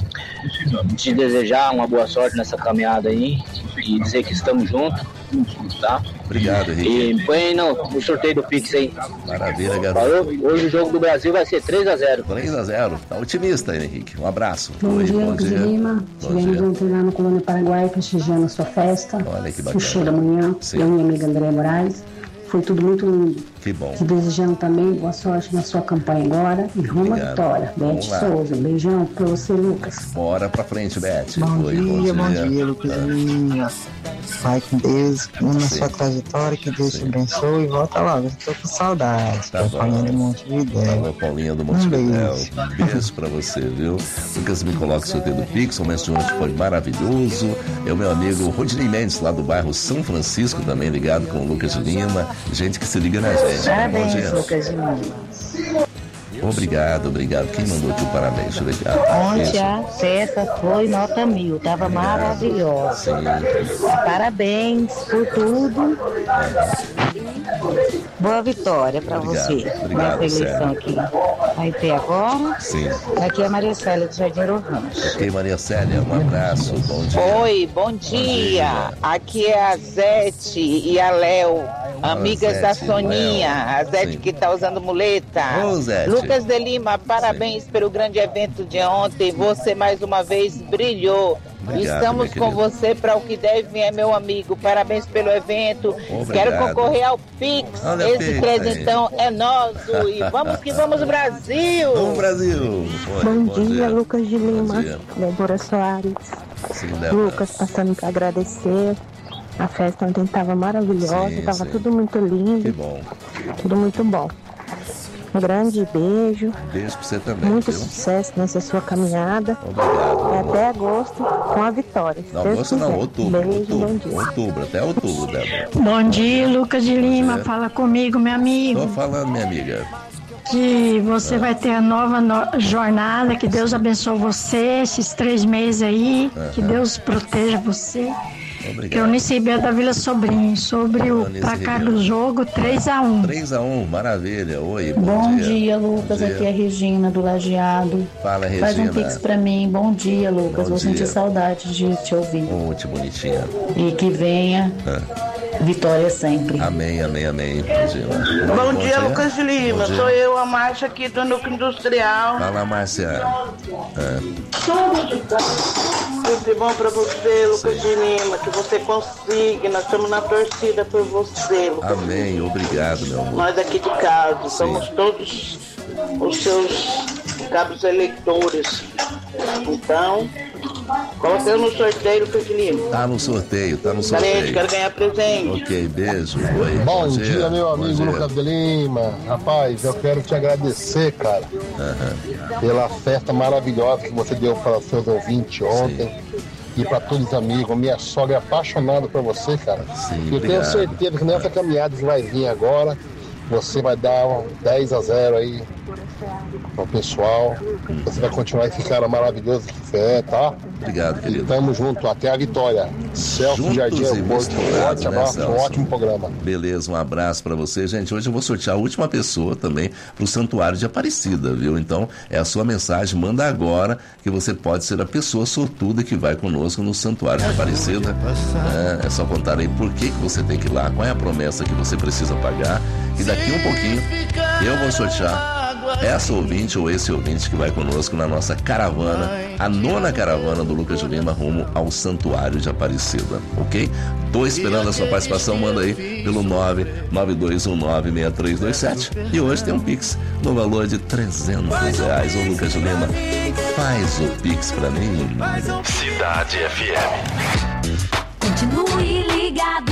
te desejar uma boa sorte nessa caminhada aí e dizer que estamos juntos, tá? Obrigado, Henrique. E põe no sorteio do Pix aí. Maravilha, garoto. Falou? Hoje o jogo do Brasil vai ser 3-0. 3-0. Tá otimista, Henrique. Um abraço. Bom dia, Lucas de Lima. Estivemos ontem lá no Colônia Paraguai prestigiando a sua festa. Olha que bacana. O show da manhã. Eu e minha amiga Andréa Moraes. Foi tudo muito lindo. Que bom. Te desejando também boa sorte na sua campanha agora. E rumo à vitória. Beth Souza. Um beijão pra você, Lucas. Bora pra frente, Beth. Bom dia, Lucas Linha. Vai com Deus, na sua trajetória, que Deus te abençoe e volta logo. Eu tô com saudade. Tá Paulinha do Montevidéu. Alô, Paulinha do Montevidéu. Um beijo pra você, viu? Lucas me coloca o sorteio do Pix. O mês de hoje foi maravilhoso. É o meu amigo Rodney Mendes, lá do bairro São Francisco, também ligado com o Lucas de Lima. Gente que se liga na gente. Parabéns, Lucas de Lima. Obrigado. Quem mandou aqui o parabéns? Obrigado. Ontem a festa foi nota 1000, tava maravilhosa. Sim. Parabéns por tudo. Boa vitória pra você. Obrigado, nessa eleição aqui. Vai ter agora. Sim. Aqui é a Maria Célia do Jardim Rancho. Ok, Maria Célia, um abraço. Bom dia. Oi, bom dia. Aqui é a Zete e a Léo, amigas Zete, da Soninha. Léo. A Zete Sim. que tá usando muleta. Ô, Zete. Lucas de Lima, parabéns pelo grande evento de ontem. Você mais uma vez brilhou. Obrigado, Estamos minha com querida. você para o que deve, é meu amigo. Parabéns pelo evento. Obrigado. Quero concorrer ao Pix. Olha, Esse Pix, trezentão é nosso. E vamos que vamos, Brasil! Vamos, Brasil! Bom dia, Lucas de Lima. dia. Débora Soares. Sim, Débora. Lucas, passando para agradecer. A festa ontem estava maravilhosa, Sim, estava sim. tudo muito lindo. Que bom. Tudo muito bom. Um grande beijo. Beijo pra você também, Muito viu? sucesso nessa sua caminhada. Obrigado. E até agosto com a vitória. se Não, Deus agosto não, quiser. outubro. Beijo, bom dia. Outubro, até outubro, Débora. Bom dia, Lucas de Lima. dia. Fala comigo, meu amigo. Tô falando, minha amiga. Que você vai ter a nova jornada. Que Deus abençoe você esses 3 meses aí. Que Deus proteja você. Obrigado. Que eu nem sei da Vila Sobrinho. Sobre o Eunice placar Ribeiro. do jogo, 3-1. 3-1, maravilha. Oi, Bom dia, Lucas. Bom dia. Aqui é a Regina do Lajeado. Fala, Regina. Faz um pix pra mim. Bom dia, Lucas. Bom Vou dia. sentir saudade de te ouvir. Muito bonitinha. E que venha vitória sempre. Amém, amém, amém. Regina. Bom dia, Lucas de Lima. Bom dia. Sou eu, a Márcia, aqui do Núcleo Industrial. Fala, Márcia. Tudo de bom pra você, Lucas de Lima. Que você consiga. Nós estamos na torcida por você, Lucas. Amém, obrigado, meu amor. Nós aqui de casa, somos todos os seus cabos eleitores. Então, coloquei no sorteio, Lucas de Lima. Tá no sorteio, tá no Valente, sorteio. quero ganhar presente. Ok, beijo. Oi, Bom dia, meu bom amigo dia. Lucas de Lima. Rapaz, eu quero te agradecer, cara, pela festa maravilhosa que você deu para os seus ouvintes ontem. E para todos os amigos. Minha sogra é apaixonada por você, cara. Sim, eu tenho obrigado. certeza que nessa caminhada que vai vir agora, você vai dar um 10-0 aí pro pessoal. Você vai continuar esse cara maravilhoso que você é, tá? Obrigado, querido. E tamo junto, até a vitória. Celso Juntos Jardim e Porto, misturados, forte né, abraço, Celso? um ótimo programa. Beleza, um abraço pra você. Gente, hoje eu vou sortear a última pessoa também pro Santuário de Aparecida, viu? Então, é a sua mensagem, manda agora que você pode ser a pessoa sortuda que vai conosco no Santuário de Aparecida. É só contar aí por que você tem que ir lá, qual é a promessa que você precisa pagar. E daqui um pouquinho eu vou sortear essa ouvinte ou esse ouvinte que vai conosco na nossa caravana, a 9ª caravana do Lucas de Lima rumo ao Santuário de Aparecida, ok? Tô esperando a sua participação, manda aí pelo 992196327. E hoje tem um Pix no valor de R$300. Ô Lucas de Lima, faz o Pix pra mim. Cidade FM. Continue ligado.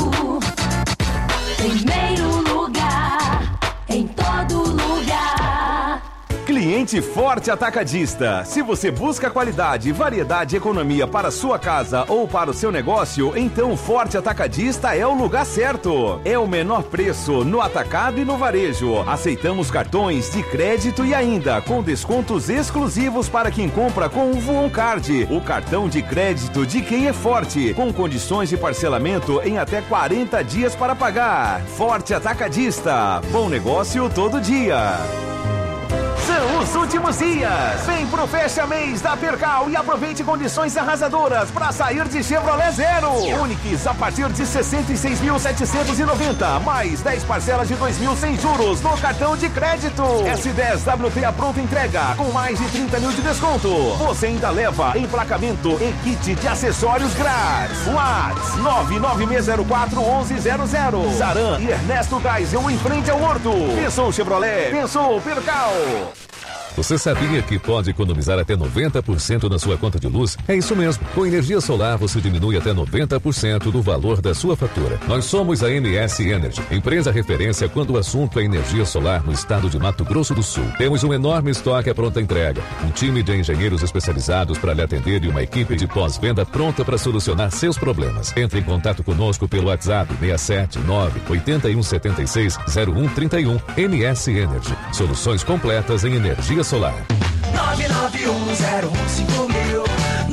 Primeiro lugar, em todo lugar. Cliente Forte Atacadista. Se você busca qualidade, variedade e economia para sua casa ou para o seu negócio, então o Forte Atacadista é o lugar certo. É o menor preço no atacado e no varejo. Aceitamos cartões de crédito e ainda com descontos exclusivos para quem compra com o Voon Card, o cartão de crédito de quem é forte, com condições de parcelamento em até 40 dias para pagar. Forte Atacadista. Bom negócio todo dia. São os nos últimos dias. Vem pro Fecha Mês da Percal e aproveite condições arrasadoras para sair de Chevrolet zero. Onix a partir de 66.790, mais 10 parcelas de 2.000 sem juros no cartão de crédito. S10 WT a pronta entrega com mais de 30 mil de desconto. Você ainda leva emplacamento e kit de acessórios grátis. WhatsApp 996041100. Saran e Ernesto Geisel em frente ao Horto. Pensou Chevrolet, pensou Percal. Você sabia que pode economizar até 90% na sua conta de luz? É isso mesmo. Com energia solar, você diminui até 90% do valor da sua fatura. Nós somos a MS Energy, empresa referência quando o assunto é energia solar no estado de Mato Grosso do Sul. Temos um enorme estoque à pronta entrega, um time de engenheiros especializados para lhe atender e uma equipe de pós-venda pronta para solucionar seus problemas. Entre em contato conosco pelo WhatsApp 679-8176-0131. MS Energy, soluções completas em energia solar. 991015000,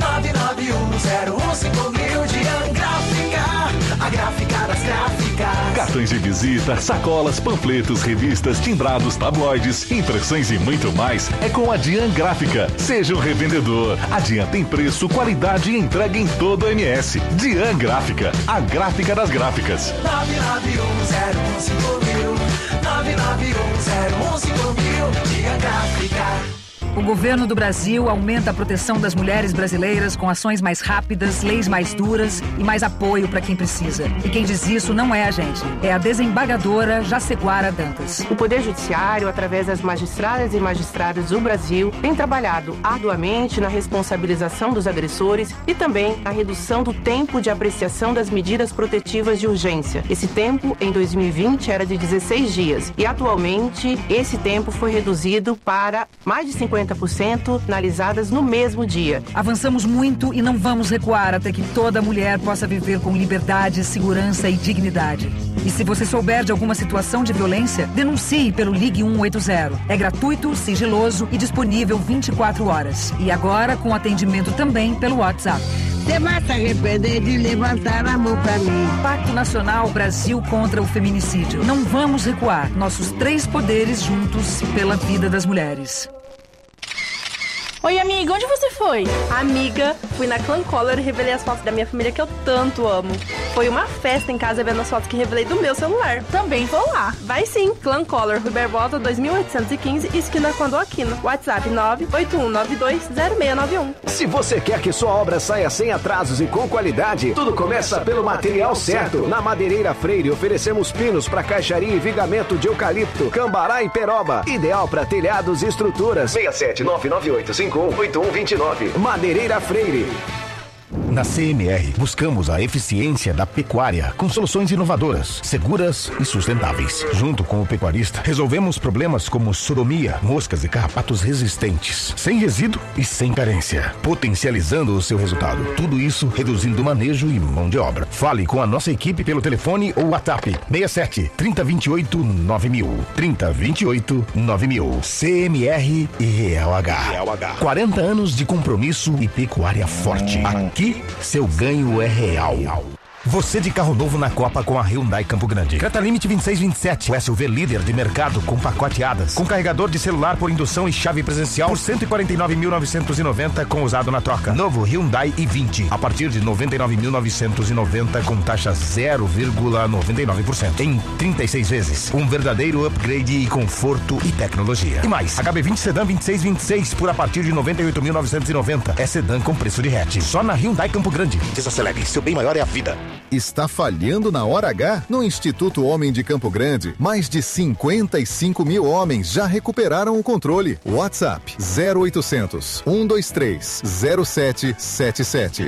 991015000 de Angráfica, a gráfica das gráficas. Cartões de visita, sacolas, panfletos, revistas, timbrados, tabloides, impressões e muito mais é com a Dian Gráfica. Seja um revendedor. A Dian tem preço, qualidade e entrega em todo o MS. Dian Gráfica, a gráfica das gráficas. 991015000, 991015000 de Angráfica. O governo do Brasil aumenta a proteção das mulheres brasileiras com ações mais rápidas, leis mais duras e mais apoio para quem precisa. E quem diz isso não é a gente, é a desembargadora Jaceguara Dantas. O Poder Judiciário, através das magistradas e magistrados do Brasil, tem trabalhado arduamente na responsabilização dos agressores e também na redução do tempo de apreciação das medidas protetivas de urgência. Esse tempo, em 2020, era de 16 dias e atualmente esse tempo foi reduzido para mais de 50% analisadas no mesmo dia. Avançamos muito e não vamos recuar até que toda mulher possa viver com liberdade, segurança e dignidade. E se você souber de alguma situação de violência, denuncie pelo Ligue 180. É gratuito, sigiloso e disponível 24 horas. E agora com atendimento também pelo WhatsApp. Você vai se arrepender de levantar a mão pra mim. Pacto Nacional Brasil contra o Feminicídio. Não vamos recuar. Nossos 3 poderes juntos pela vida das mulheres. Oi, amiga, onde você foi? Amiga, fui na Clan Color e revelei as fotos da minha família que eu tanto amo. Foi uma festa em casa vendo as fotos que revelei do meu celular. Também vou lá. Vai sim, Clan Color, Rui Barbosa 2815, esquina Quando Aquino. WhatsApp 981920691. Se você quer que sua obra saia sem atrasos e com qualidade, tudo começa pelo material certo. Na Madeireira Freire oferecemos pinos para caixaria e vigamento de eucalipto, cambará e peroba. Ideal para telhados e estruturas. 67998518129. Madeireira Freire. Na CMR, buscamos a eficiência da pecuária com soluções inovadoras, seguras e sustentáveis. Junto com o pecuarista, resolvemos problemas como sodomia, moscas e carrapatos resistentes, sem resíduo e sem carência, potencializando o seu resultado. Tudo isso reduzindo o manejo e mão de obra. Fale com a nossa equipe pelo telefone ou WhatsApp 67 3028 9000. 3028 9000. CMR e Real H. 40 anos de compromisso e pecuária forte. Aqui, seu ganho é real. Você de carro novo na Copa com a Hyundai Campo Grande. Creta Limite 2627, o SUV líder de mercado com pacoteadas, com carregador de celular por indução e chave presencial por 149.990 com usado na troca. Novo Hyundai i20 a partir de 99.990 com taxa 0,99% em 36 vezes. Um verdadeiro upgrade e conforto e tecnologia. E mais, HB20 Sedan 2626 por a partir de 98.990. É sedã com preço de hatch. Só na Hyundai Campo Grande. Desacelere, seu bem maior é a vida. Está falhando na hora H? No Instituto Homem de Campo Grande, mais de 55 mil homens já recuperaram o controle. WhatsApp 0800 123 0777.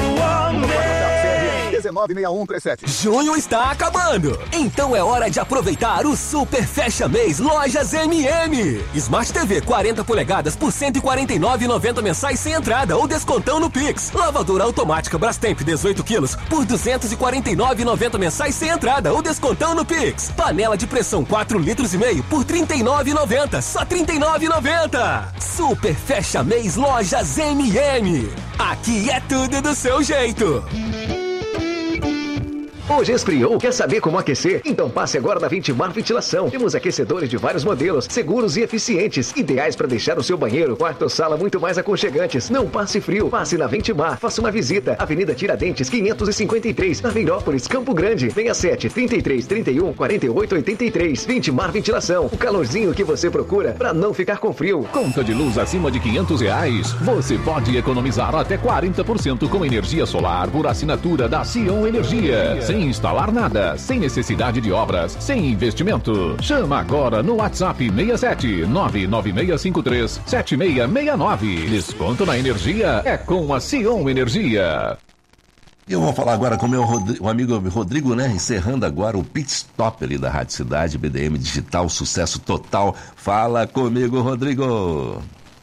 196137. Junho está acabando, então é hora de aproveitar o Super Fecha Mês Lojas MM. Smart TV 40 polegadas por R$ 149,90 mensais sem entrada ou descontão no Pix. Lavadora automática Brastemp 18 quilos por R$ 249,90 mensais sem entrada ou descontão no Pix. Panela de pressão 4 litros e meio por R$ 39,90, só R$ 39,90. Super Fecha Mês Lojas MM. Aqui é tudo do seu jeito. Hoje esfriou? Quer saber como aquecer? Então passe agora na Vintimar Ventilação. Temos aquecedores de vários modelos, seguros e eficientes, ideais para deixar o seu banheiro, quarto ou sala muito mais aconchegantes. Não passe frio, passe na Vintimar. Faça uma visita. Avenida Tiradentes, 553, na Veirópolis, Campo Grande. 67 33 31 48 83. Vintimar Ventilação. O calorzinho que você procura para não ficar com frio. Conta de luz acima de R$500? Você pode economizar até 40% com energia solar por assinatura da Sion Energia. Sem instalar nada, sem necessidade de obras, sem investimento. Chama agora no WhatsApp 67 99653 7669. Desconto na energia é com a Sion Energia. Eu vou falar agora com o meu amigo Rodrigo, né? Encerrando agora o Pit Stop ali da Rádio Cidade, BDM Digital, sucesso total. Fala comigo, Rodrigo.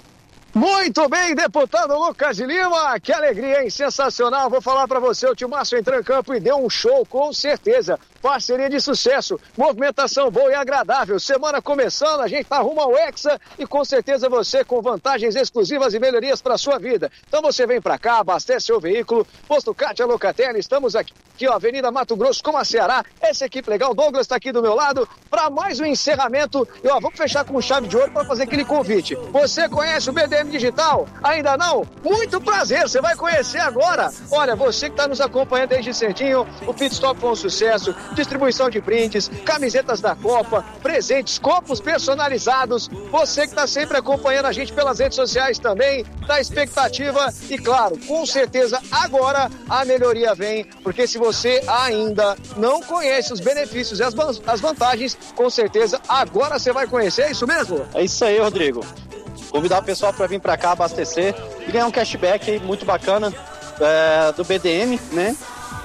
Muito bem, deputado Lucas de Lima, que alegria, hein? Sensacional. Vou falar pra você, o Timaço entrou em campo e deu um show, com certeza. Parceria de sucesso, movimentação boa e agradável. Semana começando, a gente tá rumo ao Hexa e com certeza você com vantagens exclusivas e melhorias para sua vida. Então você vem para cá, abastece seu veículo. Posto Cátia Locatelli, estamos aqui, ó, Avenida Mato Grosso com a Ceará. Essa equipe legal, Douglas tá aqui do meu lado para mais um encerramento. E ó, vamos fechar com chave de ouro para fazer aquele convite. Você conhece o BDM Digital? Ainda não? Muito prazer, você vai conhecer agora. Olha, você que está nos acompanhando desde cedinho, o Pit Stop foi um sucesso. Distribuição de brindes, camisetas da Copa, presentes, copos personalizados. Você que está sempre acompanhando a gente pelas redes sociais também, da expectativa e claro, com certeza agora a melhoria vem, porque se você ainda não conhece os benefícios e as vantagens, com certeza agora você vai conhecer, é isso mesmo? É isso aí, Rodrigo. Convidar o pessoal para vir para cá abastecer e ganhar um cashback muito bacana do BDM, né?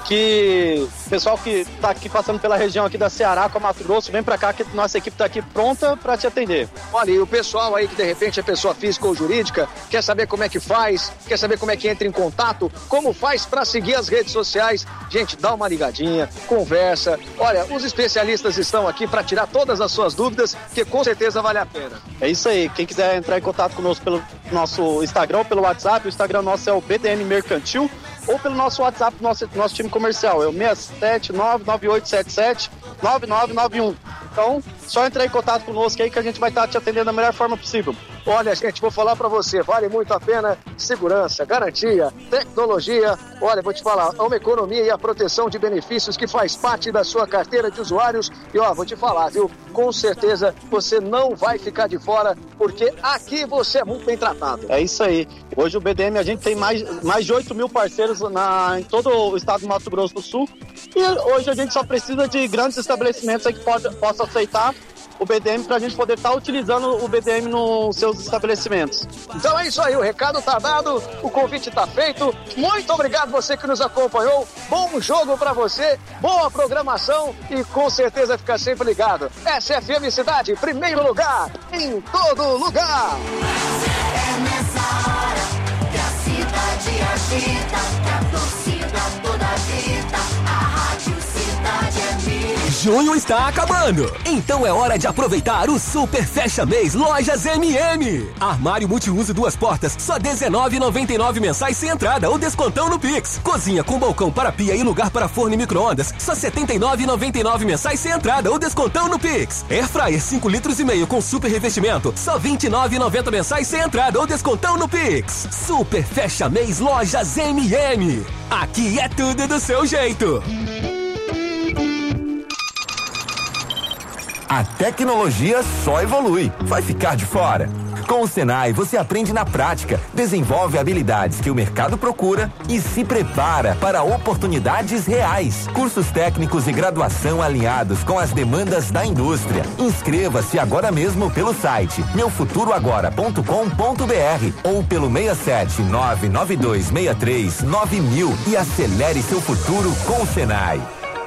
Que o pessoal que está aqui passando pela região aqui da Ceará com a Mato Grosso, vem para cá que nossa equipe está aqui pronta para te atender. Olha, e o pessoal aí que de repente é pessoa física ou jurídica, quer saber como é que faz, quer saber como é que entra em contato, como faz para seguir as redes sociais, gente, dá uma ligadinha, conversa. Olha, os especialistas estão aqui para tirar todas as suas dúvidas, que com certeza vale a pena. É isso aí, quem quiser entrar em contato conosco pelo nosso Instagram, pelo WhatsApp, o Instagram nosso é o BDM Mercantil, ou pelo nosso WhatsApp, nosso time comercial, é o 67998779991. Então, só entrar em contato conosco aí que a gente vai estar te atendendo da melhor forma possível. Olha, gente, vou falar pra você, vale muito a pena segurança, garantia, tecnologia. Olha, vou te falar, é uma economia e a proteção de benefícios que faz parte da sua carteira de usuários. E ó, vou te falar, viu, com certeza você não vai ficar de fora, porque aqui você é muito bem tratado. É isso aí. Hoje o BDM, a gente tem mais de 8 mil parceiros em todo o estado do Mato Grosso do Sul. E hoje a gente só precisa de grandes estabelecimentos aí que possam aceitar o BDM para a gente poder estar utilizando o BDM nos seus estabelecimentos. Então é isso aí, o recado tá dado, o convite tá feito. Muito obrigado você que nos acompanhou. Bom jogo para você, boa programação e com certeza fica sempre ligado. SFM Cidade, primeiro lugar, em todo lugar. É nessa hora que a cidade agita, que a torcida toda agita, a Rádio Cidade é minha. Junho está acabando, então é hora de aproveitar o Super Fecha Mês Lojas MM. Armário multiuso 2 portas, só R$19,99 mensais sem entrada ou descontão no Pix. Cozinha com balcão para pia e lugar para forno e micro-ondas, só R$79,99 mensais sem entrada ou descontão no Pix. Airfryer 5,5 litros com super revestimento, só R$29,90 mensais sem entrada ou descontão no Pix. Super Fecha Mês Lojas MM. Aqui é tudo do seu jeito. A tecnologia só evolui. Vai ficar de fora? Com o Senai, você aprende na prática, desenvolve habilidades que o mercado procura e se prepara para oportunidades reais. Cursos técnicos e graduação alinhados com as demandas da indústria. Inscreva-se agora mesmo pelo site meufuturoagora.com.br ou pelo 67992639000 e acelere seu futuro com o Senai.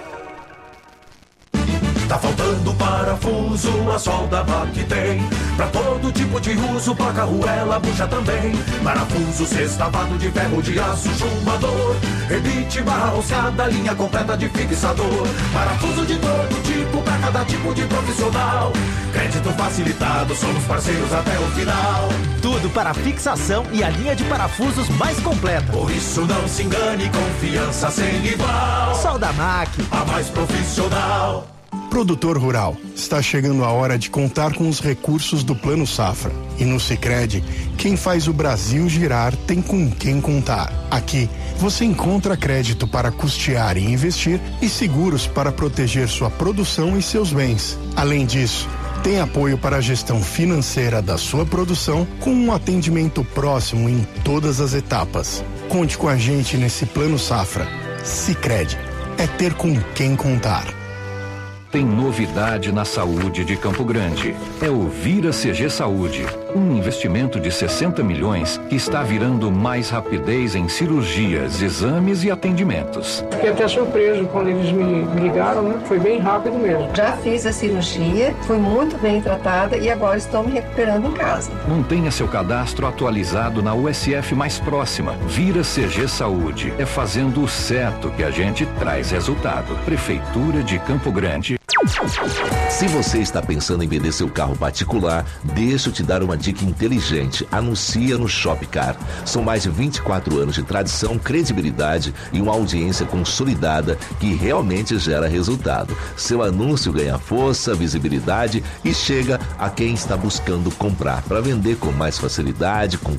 Tá faltando parafuso, a solda que tem. Pra todo tipo de uso, placa, arruela, bucha também. Parafuso sextavado de ferro, de aço, chumbador. Rebite, barra alçada, linha completa de fixador. Parafuso de todo tipo, pra cada tipo de profissional. Crédito facilitado, somos parceiros até o final. tudo para a fixação e a linha de parafusos mais completa. Por isso não se engane, confiança sem igual. Soldamac, a mais profissional. Produtor rural, está chegando a hora de contar com os recursos do Plano Safra. E no Sicredi, quem faz o Brasil girar tem com quem contar. Aqui, você encontra crédito para custear e investir e seguros para proteger sua produção e seus bens. Além disso, tem apoio para a gestão financeira da sua produção com um atendimento próximo em todas as etapas. Conte com a gente nesse Plano Safra. Sicredi, é ter com quem contar. Tem novidade na saúde de Campo Grande. É o Vira CG Saúde, um investimento de 60 milhões que está virando mais rapidez em cirurgias, exames e atendimentos. Fiquei até surpreso quando eles me ligaram, né? Foi bem rápido mesmo. Já fiz a cirurgia, fui muito bem tratada e agora estou me recuperando em casa. Mantenha seu cadastro atualizado na USF mais próxima. Vira CG Saúde. É fazendo o certo que a gente traz resultado. Prefeitura de Campo Grande. Se você está pensando em vender seu carro particular, deixa eu te dar uma dica inteligente. Anuncia no Shopcar. São mais de 24 anos de tradição, credibilidade e uma audiência consolidada que realmente gera resultado. Seu anúncio ganha força, visibilidade e chega a quem está buscando comprar para vender com mais facilidade, com